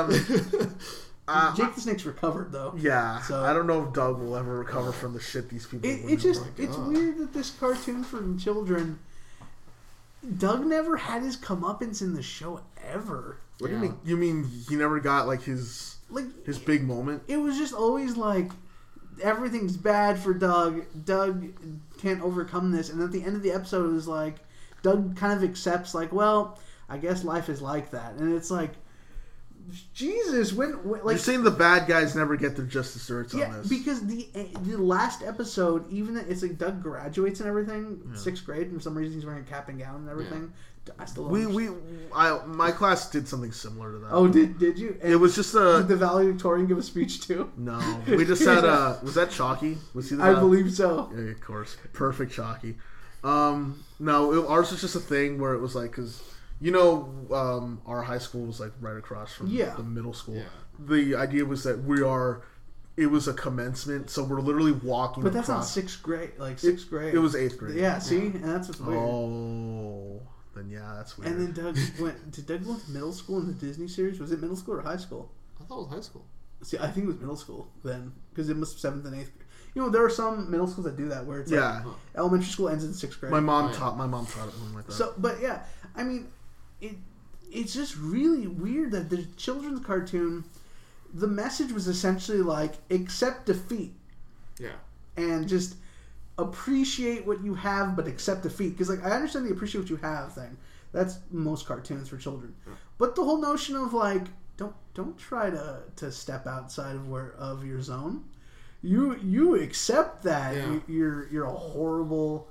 S7: Jake the Snake's recovered though.
S6: Yeah, so I don't know if Doug will ever recover from the shit these people.
S7: It's weird that this cartoon for children. Doug never had his comeuppance in the show ever.
S6: What do you mean? You mean he never got like his big moment?
S7: It was just always like everything's bad for Doug. Doug can't overcome this, and at the end of the episode, it was like Doug kind of accepts like, well. I guess life is like that, and it's like, Jesus, when like
S6: you're saying the bad guys never get their just desserts on this?
S7: Because the last episode, even it's like Doug graduates and everything, 6th grade, and for some reason he's wearing a cap and gown and everything. Yeah. I still
S6: my class did something similar to that.
S7: Oh, did you? And
S6: it was just
S7: did the valedictorian give a speech too?
S6: No, we just had was that Chalky? Was he?
S7: I believe so.
S6: Yeah, of course, perfect Chalky. No, ours was just a thing where it was like because. You know, our high school was like right across from the middle school. Yeah. The idea was that it was a commencement, so we're literally walking.
S7: But that's not 6th grade, like 6th grade.
S6: It was 8th grade.
S7: Yeah, see, and that's what's weird.
S6: Oh, then that's weird.
S7: And then Doug did Doug go to middle school in the Disney series? Was it middle school or high school?
S8: I thought it was high school.
S7: See, I think it was middle school then, because it was 7th and 8th grade. You know, there are some middle schools that do that where it's like elementary school ends in 6th grade.
S6: My mom taught it one like that.
S7: So, but yeah, I mean. It's just really weird that the children's cartoon, the message was essentially like accept defeat, and just appreciate what you have, but accept defeat. Because like I understand the appreciate what you have thing. That's most cartoons for children, but the whole notion of like don't try to step outside of your zone. You accept that you're a horrible.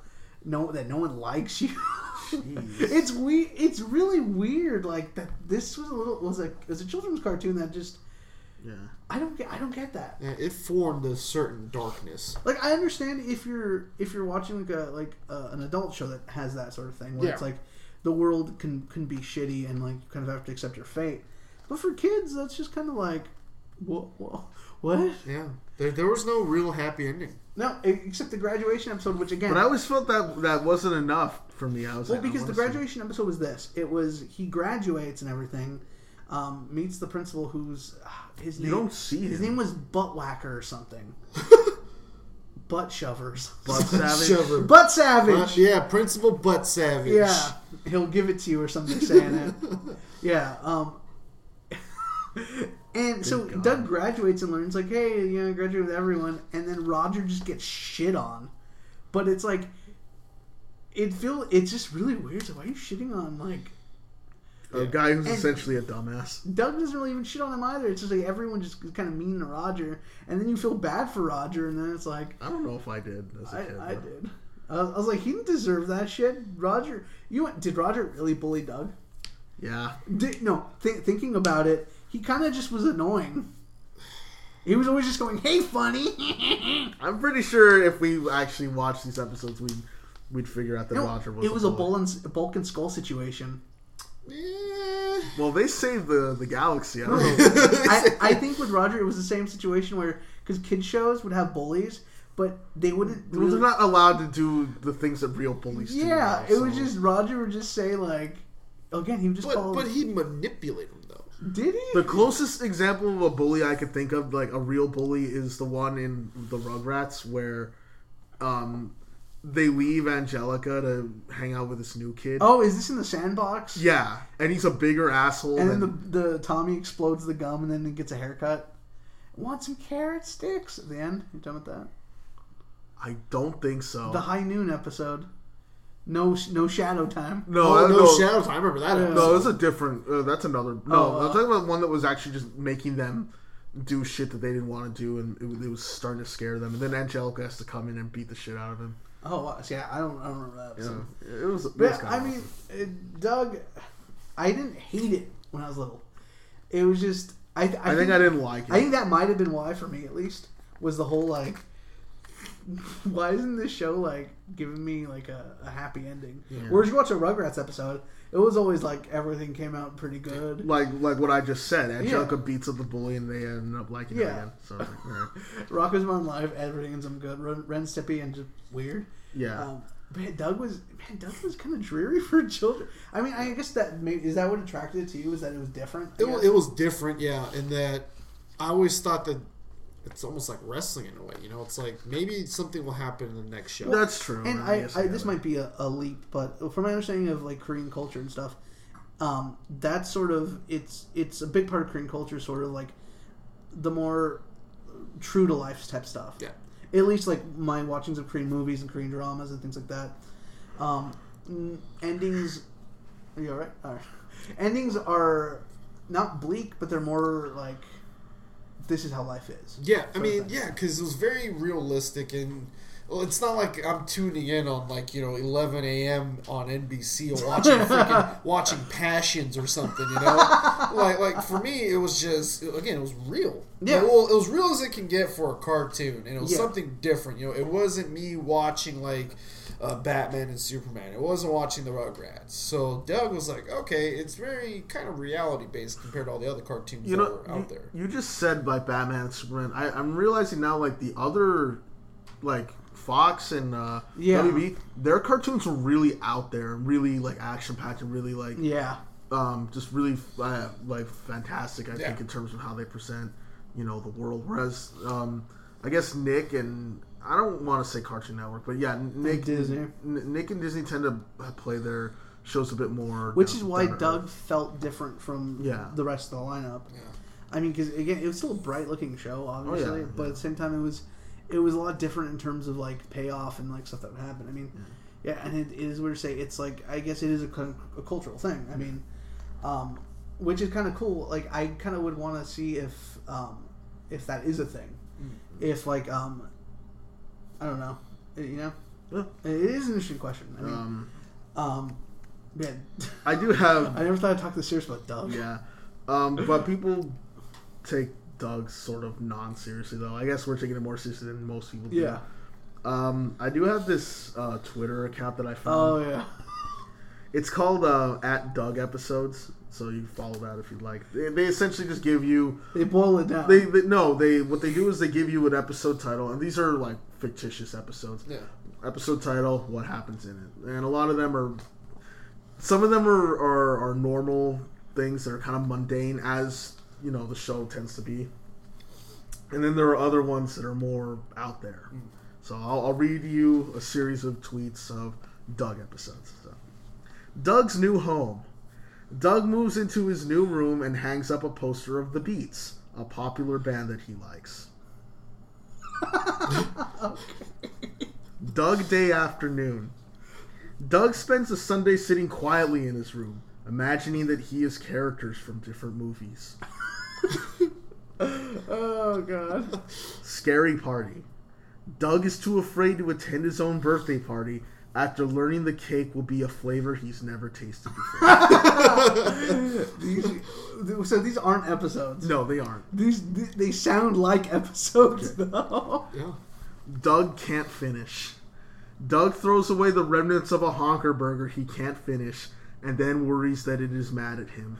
S7: that no one likes you. It's weird. It's really weird. Like that. This was a children's cartoon that just.
S6: Yeah.
S7: I don't get that.
S8: Yeah, it formed a certain darkness.
S7: Like I understand if you're watching an adult show that has that sort of thing where it's like the world can be shitty and like you kind of have to accept your fate. But for kids, that's just kind of like, what?
S8: Yeah, there was no real happy ending.
S7: No, except the graduation episode, which again.
S6: But I always felt that wasn't enough for me.
S7: Because the graduation episode was this. It was he graduates and everything. Meets the principal, who's his name.
S6: You don't see him.
S7: His name was Buttwhacker or something. Butt shovers.
S6: Butt Savage.
S7: Butt Savage.
S8: Yeah, Principal Butt Savage.
S7: Yeah, he'll give it to you or something saying it. Yeah. And so
S6: God.
S7: Doug graduates and learns like, hey, I graduated with everyone, and then Roger just gets shit on. But it's like, it's just really weird. So why are you shitting on like?
S6: A guy who's essentially a dumbass.
S7: Doug doesn't really even shit on him either. It's just like everyone just kind of mean to Roger, and then you feel bad for Roger, and then it's like
S6: I don't know if I did as a kid.
S7: I did. I was like, he didn't deserve that shit. Roger, did Roger really bully Doug?
S6: Yeah.
S7: Thinking about it, he kind of just was annoying. He was always just going, "Hey, funny."
S6: I'm pretty sure if we actually watched these episodes, we'd figure out that Roger was.
S7: It was a bulk and skull situation.
S8: Yeah.
S6: Well, they saved the galaxy. I don't know.
S7: I think with Roger, it was the same situation where because kids shows would have bullies, but they wouldn't.
S6: Well, they're not allowed to do the things that real bullies do.
S7: Yeah,
S6: now,
S7: it was just Roger would just say like, again, he would just call.
S8: But he manipulated him though.
S7: Did he?
S6: The closest example of a bully I could think of, like a real bully, is the one in the Rugrats where, they leave Angelica to hang out with this new kid.
S7: Oh, is this in the sandbox?
S6: Yeah, and he's a bigger asshole.
S7: And then the Tommy explodes the gum and then he gets a haircut. Want some carrot sticks at the end? You done with that?
S6: I don't think so.
S7: The High Noon episode. No shadow time.
S6: No,
S8: Shadow Time. I remember that.
S7: Yeah.
S6: No, it's a different. That's another. No, I'm talking about one that was actually just making them do shit that they didn't want to do, and it was starting to scare them. And then Angelica has to come in and beat the shit out of him.
S7: Oh, yeah, I don't remember that episode.
S6: Yeah, it was.
S7: But I mean, Doug, I didn't hate it when I was little. It was just I think
S6: I didn't like it.
S7: I think that might have been why for me at least was the whole like, why isn't this show like giving me like a happy ending? Yeah. Whereas you watch a Rugrats episode, it was always like everything came out pretty good.
S6: Like what I just said, Angelica beats up the bully and they end up liking it again. So, right.
S7: Rocko's Modern Life, everything ends up good. Ren Stimpy and just weird.
S6: Yeah.
S7: Man, Doug was kind of dreary for children. I mean, I guess is that what attracted it to you? Is that it was different?
S8: It was different, yeah. In that, I always thought that it's almost like wrestling in a way. You know, it's like maybe something will happen in the next show.
S6: That's true.
S7: And this might be a leap, but from my understanding of like Korean culture and stuff, that's sort of it's a big part of Korean culture. Sort of like the more true to life type stuff.
S8: Yeah.
S7: At least like my watchings of Korean movies and Korean dramas and things like that. Endings. Are you alright? Alright. Endings are not bleak, but they're more like this is how life is.
S8: Yeah, I mean, yeah, because it was very realistic, and well, it's not like I'm tuning in on 11 a.m. on NBC or watching Passions or something, you know. like for me, it was just it was real.
S7: Yeah,
S8: well, it was real as it can get for a cartoon, and it was something different. You know, it wasn't me watching Batman and Superman. It wasn't watching the Rugrats. So Doug was like, okay, it's very kind of reality based compared to all the other cartoons that were out there.
S6: You just said Batman and Superman. I'm realizing now the other Fox and WB, their cartoons were really out there, really action packed and really just really fantastic. I think in terms of how they present the world. Whereas I guess Nick and I don't want to say Cartoon Network, but yeah, Nick and Disney tend to play their shows a bit more.
S7: Which is why Doug felt different from the rest of the lineup. Yeah. I mean, because again, it was still a bright looking show, obviously, but at the same time, it was a lot different in terms of payoff and stuff that would happen. I mean, and it is weird to say. It's I guess it is a cultural thing. I mean, which is kind of cool. I kind of would want to see if that is a thing. Mm-hmm. If I don't know,
S6: Yeah.
S7: It is an interesting question. I mean, yeah.
S6: I do have.
S7: I never thought I'd talk this serious about Doug.
S6: Yeah. But people take Doug sort of non-seriously, though. I guess we're taking it more seriously than most people do.
S7: Yeah.
S6: I do have this Twitter account that I found.
S7: Oh, yeah.
S6: It's called @DougEpisodes, so you follow that if you'd like. They essentially just give you...
S7: They boil it down.
S6: What they do is they give you an episode title, and these are like fictitious episodes.
S8: Yeah.
S6: Episode title, what happens in it. And a lot of them are... Some of them are normal things that are kind of mundane, as, you know, the show tends to be. And then there are other ones that are more out there. So I'll read you a series of tweets of Doug episodes. So. Doug's new home. Doug moves into his new room and hangs up a poster of The Beats, a popular band that he likes. Doug Day Afternoon. Doug spends a Sunday sitting quietly in his room, imagining that he is characters from different movies.
S7: Oh, God.
S6: Scary Party. Doug is too afraid to attend his own birthday party after learning the cake will be a flavor he's never tasted before.
S7: So these aren't episodes.
S6: No, they aren't.
S7: They sound like episodes, though.
S8: Yeah.
S6: Doug can't finish. Doug throws away the remnants of a honker burger he can't finish and then worries that it is mad at him.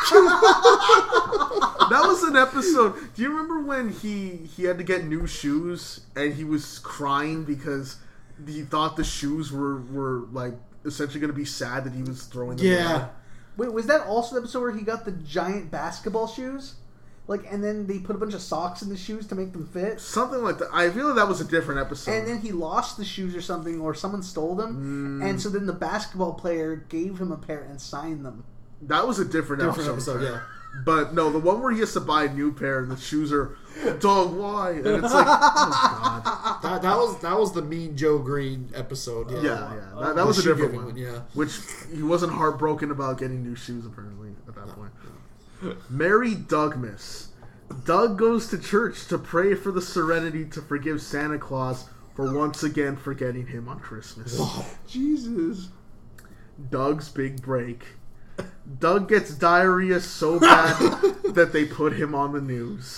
S6: That was an episode. Do you remember when he had to get new shoes and he was crying because he thought the shoes were like essentially going to be sad that he was throwing them away?
S7: Wait, was that also the episode where he got the giant basketball shoes? Like, and then they put a bunch of socks in the shoes to make them fit?
S6: Something like that. I feel like that was a different episode.
S7: And then he lost the shoes or something, or someone stole them. And so then the basketball player gave him a pair and signed them.
S6: That was a different episode.
S8: Yeah.
S6: But no, the one where he has to buy a new pair and the shoes are, Doug, why? And it's like, oh God.
S8: That was the Mean Joe Green episode.
S6: Yeah. That was a different one.
S8: Yeah.
S6: Which he wasn't heartbroken about getting new shoes, apparently, at that point. Merry Dougmas. Doug goes to church to pray for the serenity to forgive Santa Claus for once again forgetting him on Christmas.
S8: Wow.
S7: Jesus.
S6: Doug's big break. Doug gets diarrhea so bad that they put him on the news.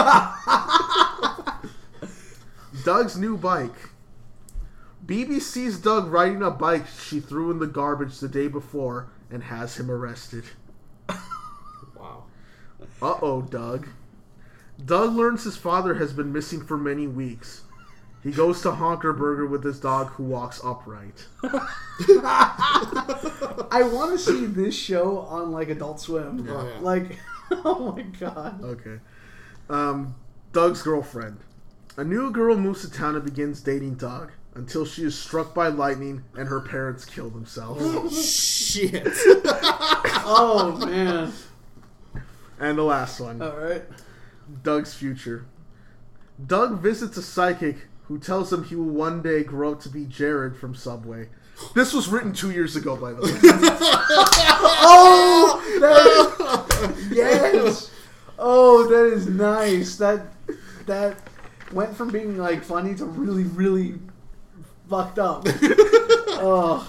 S6: Doug's new bike. BB sees Doug riding a bike she threw in the garbage the day before and has him arrested.
S8: Wow.
S6: Uh-oh, Doug. Doug learns his father has been missing for many weeks. He goes to Honker Burger with his dog who walks upright.
S7: I want to see this show on, like, Adult Swim.
S8: Oh, yeah.
S7: Like, oh my God.
S6: Okay. Doug's girlfriend. A new girl moves to town and begins dating Doug until she is struck by lightning and her parents kill themselves.
S8: Shit.
S7: Oh, man.
S6: And the last one.
S7: All right.
S6: Doug's future. Doug visits a psychic who tells him he will one day grow up to be Jared from Subway. This was written 2 years ago, by the way.
S7: Oh! Yes! Oh, that is nice. That went from being, like, funny to really, really fucked up. Oh.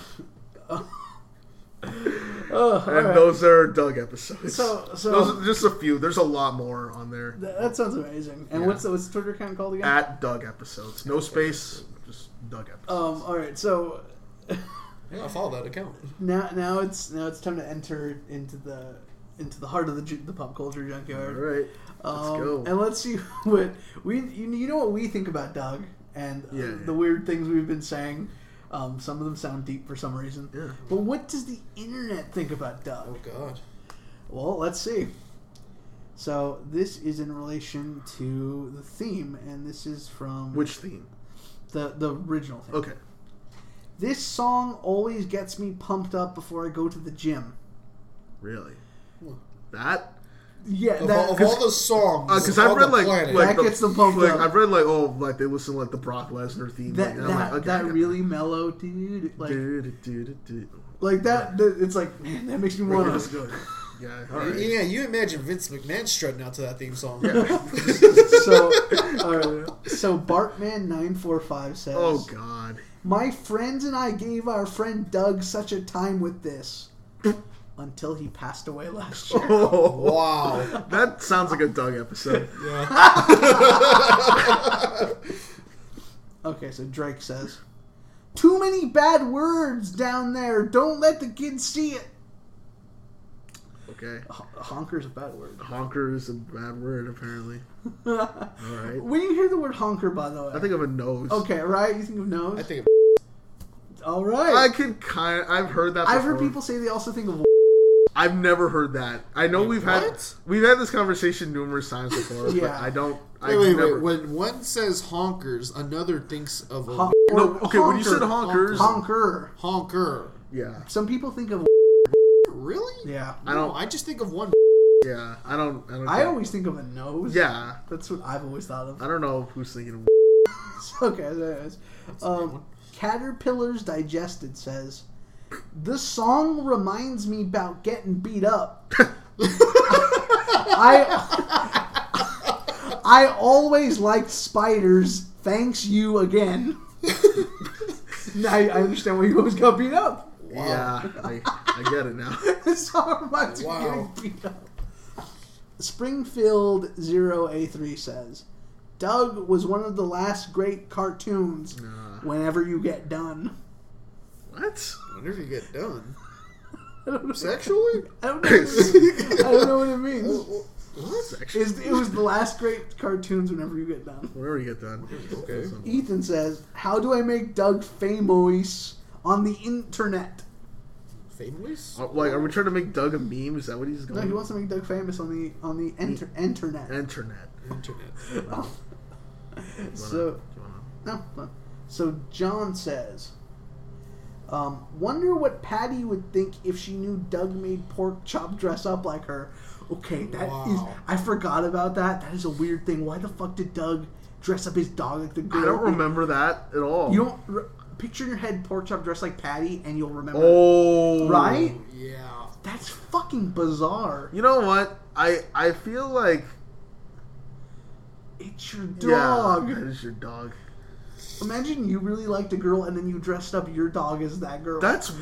S6: And those are Doug episodes.
S7: So
S6: those are just a few. There's a lot more on there.
S7: That sounds amazing. And what's the Twitter account called again?
S6: @Doug episodes. No space, just Doug episodes.
S7: All right. So
S8: Yeah, I follow that account.
S7: now it's time to enter into the heart of the pop culture junkyard.
S6: All right. Let's go.
S7: And let's see what you know what we think about Doug and the weird things we've been saying. Some of them sound deep for some reason.
S6: Yeah.
S7: But what does the internet think about Doug?
S8: Oh, God.
S7: Well, let's see. So this is in relation to the theme, and this is from...
S6: Which theme?
S7: The original theme.
S6: Okay.
S7: This song always gets me pumped up before I go to the gym.
S6: Really? That?
S7: Yeah,
S8: Of all the songs,
S6: because I've read
S7: that gets them pumped up.
S6: I've read they listen to the Brock Lesnar theme.
S7: That really mellow dude, like that. It's like, man, that makes me want to.
S6: Yeah, all right.
S8: Yeah. You imagine Vince McMahon strutting out to that theme song.
S6: Yeah.
S7: So Bartman945 says,
S6: Oh God.
S7: my friends and I gave our friend Doug such a time with this until he passed away last year.
S8: Wow.
S6: That sounds like a Doug episode.
S7: Okay, so Drake says, too many bad words down there. Don't let the kids see it.
S6: Okay.
S7: Honker's a bad word.
S6: Honker is a bad word, apparently. Alright.
S7: When you hear the word honker, by the way.
S6: I think of a nose.
S7: Okay, right? You think of nose?
S8: I think
S7: All right.
S6: I can I've heard that before.
S7: I've heard people say they also think of
S6: I've never heard that. I know we've had this conversation numerous times before, but
S7: Yeah.
S6: I don't.
S8: Wait. When one says honkers, another thinks of a
S6: No, okay, when you said honkers,
S7: honker.
S6: yeah,
S7: Some people think of
S8: really?
S7: yeah.
S8: I just think of one.
S6: yeah. I don't.
S7: I always think of a nose.
S6: Yeah,
S7: That's what I've always thought of.
S6: I don't know who's thinking of.
S7: Okay, anyways. Caterpillars Digested says, the song reminds me about getting beat up. I always liked spiders. Thanks you again. Now I understand why you always got beat up.
S6: Wow. Yeah, I get it now.
S7: This song reminds me of getting beat up. Springfield 0A3 says, Doug was one of the last great cartoons. Whenever you get done.
S6: What?
S8: Whenever you get done.
S7: I don't know.
S8: Sexually?
S7: I don't know what it means.
S6: What?
S7: It was the last great cartoons whenever you get done.
S6: Whenever you get done.
S8: Okay.
S7: Ethan says, how do I make Doug famous on the internet?
S8: Famous?
S6: Like, are we trying to make Doug a meme? Is that what he's going?
S7: No, he wants to make Doug famous on the internet.
S6: Internet.
S7: So John says, wonder what Patty would think if she knew Doug made pork chop dress up like her. Okay, I forgot about that. That is a weird thing. Why the fuck did Doug dress up his dog like the girl?
S6: I don't remember that at all.
S7: You don't picture in your head pork chop dressed like Patty, and you'll remember.
S6: Oh,
S7: right?
S8: Yeah.
S7: That's fucking bizarre.
S6: You know what? I feel like
S7: it's your dog.
S6: Yeah, that is your dog.
S7: Imagine you really liked a girl and then you dressed up your dog as that girl.
S6: That's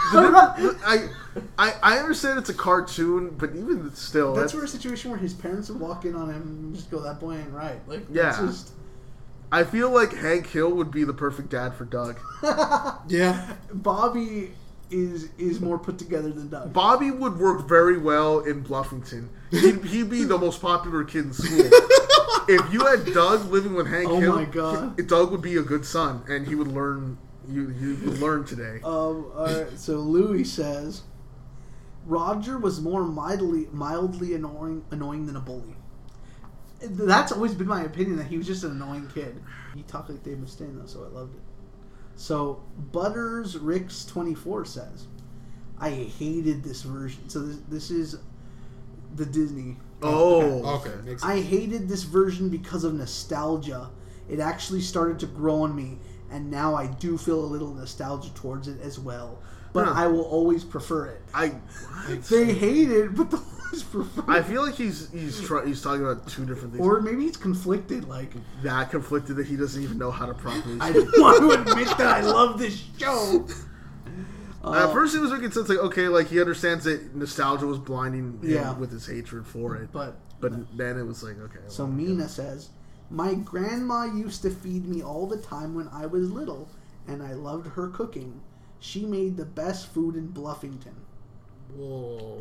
S6: I understand it's a cartoon, but even still,
S7: that's a situation where his parents would walk in on him and just go, "That boy ain't right." Like,
S6: yeah.
S7: Just...
S6: I feel like Hank Hill would be the perfect dad for Doug.
S8: Yeah,
S7: Bobby is more put together than Doug.
S6: Bobby would work very well in Bluffington. He'd be the most popular kid in school. If you had Doug living with Hank Hill,
S7: my God.
S6: Doug would be a good son, and he would learn. He would learn today.
S7: All right, so Louis says, Roger was more mildly annoying than a bully. That's always been my opinion, that he was just an annoying kid. He talked like Dave Mustaine, though, so I loved it. So Butters Ricks 24 says, I hated this version. So this is the Disney.
S6: Oh,
S8: okay. Makes sense.
S7: I hated this version because of nostalgia. It actually started to grow on me, and now I do feel a little nostalgia towards it as well. But I will always prefer it. They hate it, but they'll always prefer it.
S6: I feel like he's talking about two different things.
S7: Or maybe he's conflicted, like
S6: that conflicted that he doesn't even know how to properly.
S7: I don't want to admit that I love this show.
S6: At first, it was making sense. Like, okay, like he understands that nostalgia was blinding him with his hatred for it. But then it was like, okay.
S7: So Mina says, my grandma used to feed me all the time when I was little, and I loved her cooking. She made the best food in Bluffington.
S8: Whoa.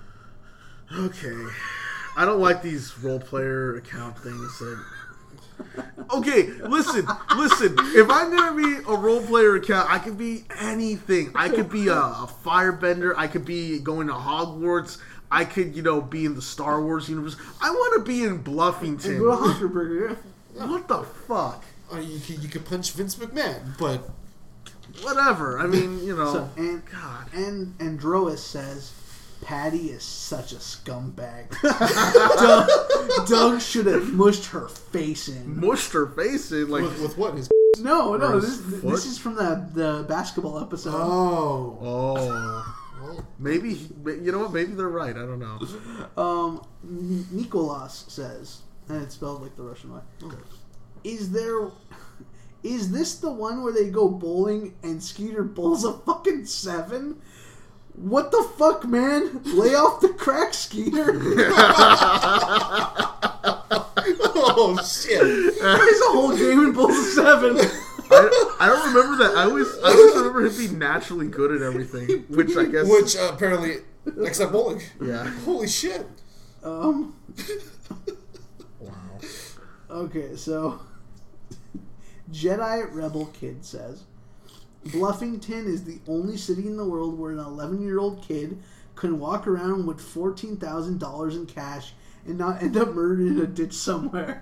S6: Okay. I don't like these role player account things that. Okay, listen. If I'm gonna be a role player account, I could be anything. I could be a firebender. I could be going to Hogwarts. I could, be in the Star Wars universe. I want to be in Bluffington.
S7: And go to Honkerburger.
S6: What the fuck?
S8: You could punch Vince McMahon, but
S6: whatever. I mean,
S7: So,
S6: God.
S7: And Androas says, Patty is such a scumbag. Doug should have mushed her face in.
S6: Mushed her face in? Like,
S8: with what? His
S7: No. This is from the basketball episode.
S6: Oh. Maybe, you know what? Maybe they're right. I don't know.
S7: Nicolas says, and it's spelled like the Russian way. Is this the one where they go bowling and Skeeter bowls a fucking 7? What the fuck, man? Lay off the crack, Skeeter.
S8: Oh, shit.
S7: There's a whole game and bowls a 7.
S6: I don't remember that. I always remember him being naturally good at everything, which I guess...
S8: Which, apparently, except bowling.
S6: Yeah.
S8: Holy shit.
S6: Wow.
S7: Okay, so... Jedi Rebel Kid says, Bluffington is the only city in the world where an 11-year-old kid can walk around with $14,000 in cash and not end up murdered in a ditch somewhere.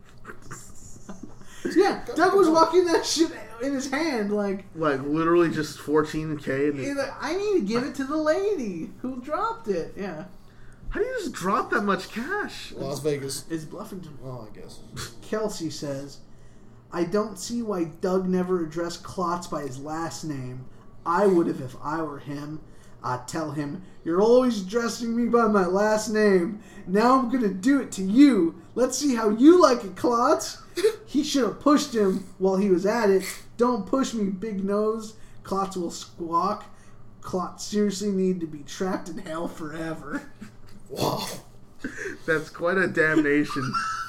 S7: Yeah, Doug was walking that shit in his hand, like
S6: literally just $14K.
S7: And I need to give it to the lady who dropped it. Yeah.
S6: How do you just drop that much cash?
S8: Las Vegas.
S7: It's Bluffington.
S8: Oh, I guess.
S7: Kelsey says, I don't see why Doug never addressed Klotz by his last name. I would have if I were him. I'd tell him, you're always addressing me by my last name. Now I'm going to do it to you. Let's see how you like it, Klotz. He should have pushed him while he was at it. Don't push me, big nose. Klotz will squawk. Klotz seriously need to be trapped in hell forever.
S8: Wow.
S6: That's quite a damnation.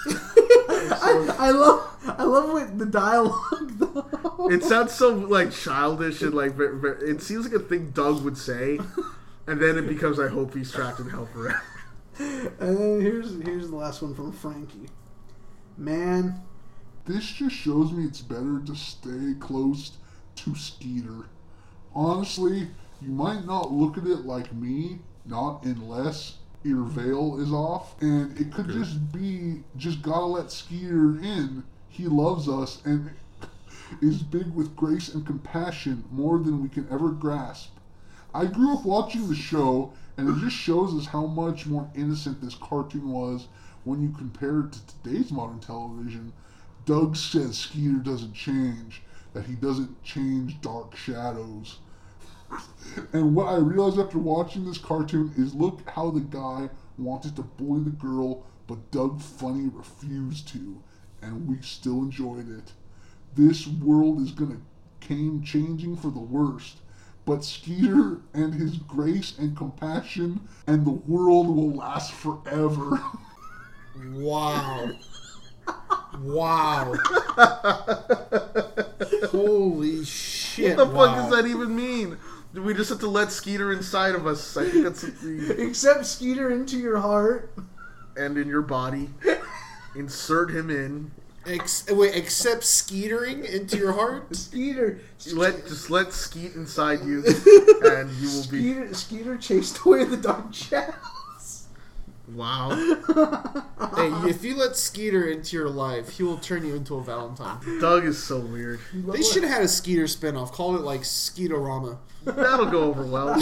S7: I love what the dialogue though.
S6: It sounds so like childish and like it seems like a thing Doug would say, and then it becomes I hope he's trapped in hell forever.
S7: And then here's the last one from Frankie. Man,
S4: this just shows me it's better to stay close to Skeeter. Honestly, you might not look at it like me, not unless your veil is off, and it could just gotta let Skeeter in. He loves us and is big with grace and compassion more than we can ever grasp. I grew up watching the show, and it just shows us how much more innocent this cartoon was when you compare it to today's modern television. Doug says Skeeter doesn't change, that he doesn't change dark shadows. And what I realized after watching this cartoon is look how the guy wanted to bully the girl, but Doug Funny refused to, and we still enjoyed it. This world is gonna came changing for the worst, but Skeeter and his grace and compassion and the world will last forever.
S8: Wow. Wow. Holy shit.
S6: What the fuck does that even mean? Do we just have to let Skeeter inside of us? I think that's
S7: accept Skeeter into your heart
S6: and in your body. Insert him in.
S8: Accept Skeetering into your heart?
S7: Skeeter.
S6: Just let Skeet inside you, and you will be.
S7: Skeeter chased away the dark shadows.
S6: Wow.
S8: Hey, if you let Skeeter into your life, he will turn you into a Valentine.
S6: Doug is so weird.
S8: They should have had a Skeeter spinoff. Call it like Skeetorama.
S6: That'll go over well.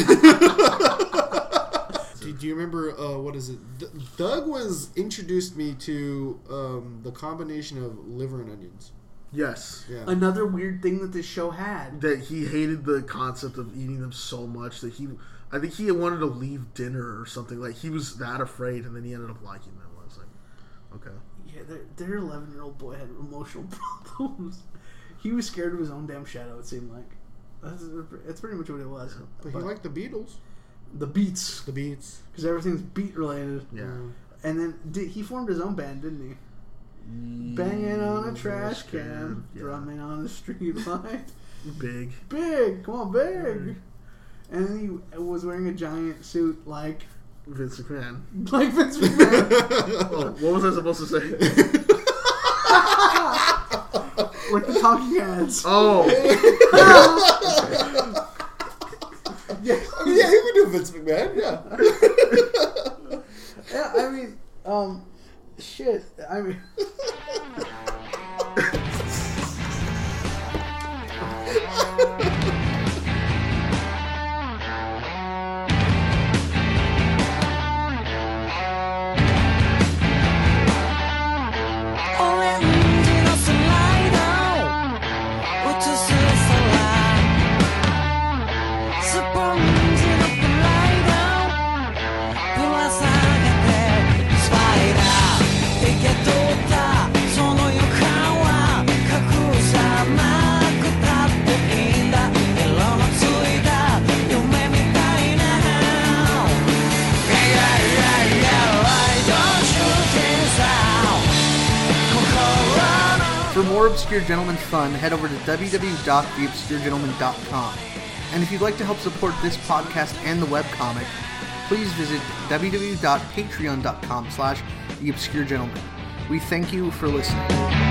S8: Do you remember, what is it? Doug introduced me to the combination of liver and onions.
S6: Yes.
S8: Yeah.
S7: Another weird thing that this show had.
S6: That he hated the concept of eating them so much that I think he wanted to leave dinner or something. Like, he was that afraid, and then he ended up liking them. I was like, okay.
S7: Yeah, their 11-year-old boy had emotional problems. He was scared of his own damn shadow, it seemed like. That's pretty much what it was.
S8: But he liked the Beatles.
S7: The Beats.
S8: The Beats.
S7: Because everything's beat related.
S6: Yeah.
S7: And then he formed his own band, didn't he? Banging on a trash can, drumming on a street light.
S6: Big.
S7: Come on, big. And then he was wearing a giant suit like
S6: Vince McMahon.
S7: Like Vince McMahon.
S6: Oh, what was I supposed to say?
S7: Like the talking heads.
S6: Oh.
S7: Yeah.
S8: Yeah, he would do Vince McMahon, yeah.
S7: Yeah, I mean, shit. I mean...
S1: Get
S7: For more Obscure Gentlemen fun, head over to www.theobscuregentleman.com. And if you'd like to help support this podcast and the webcomic, please visit www.patreon.com/theobscuregentleman. We thank you for listening.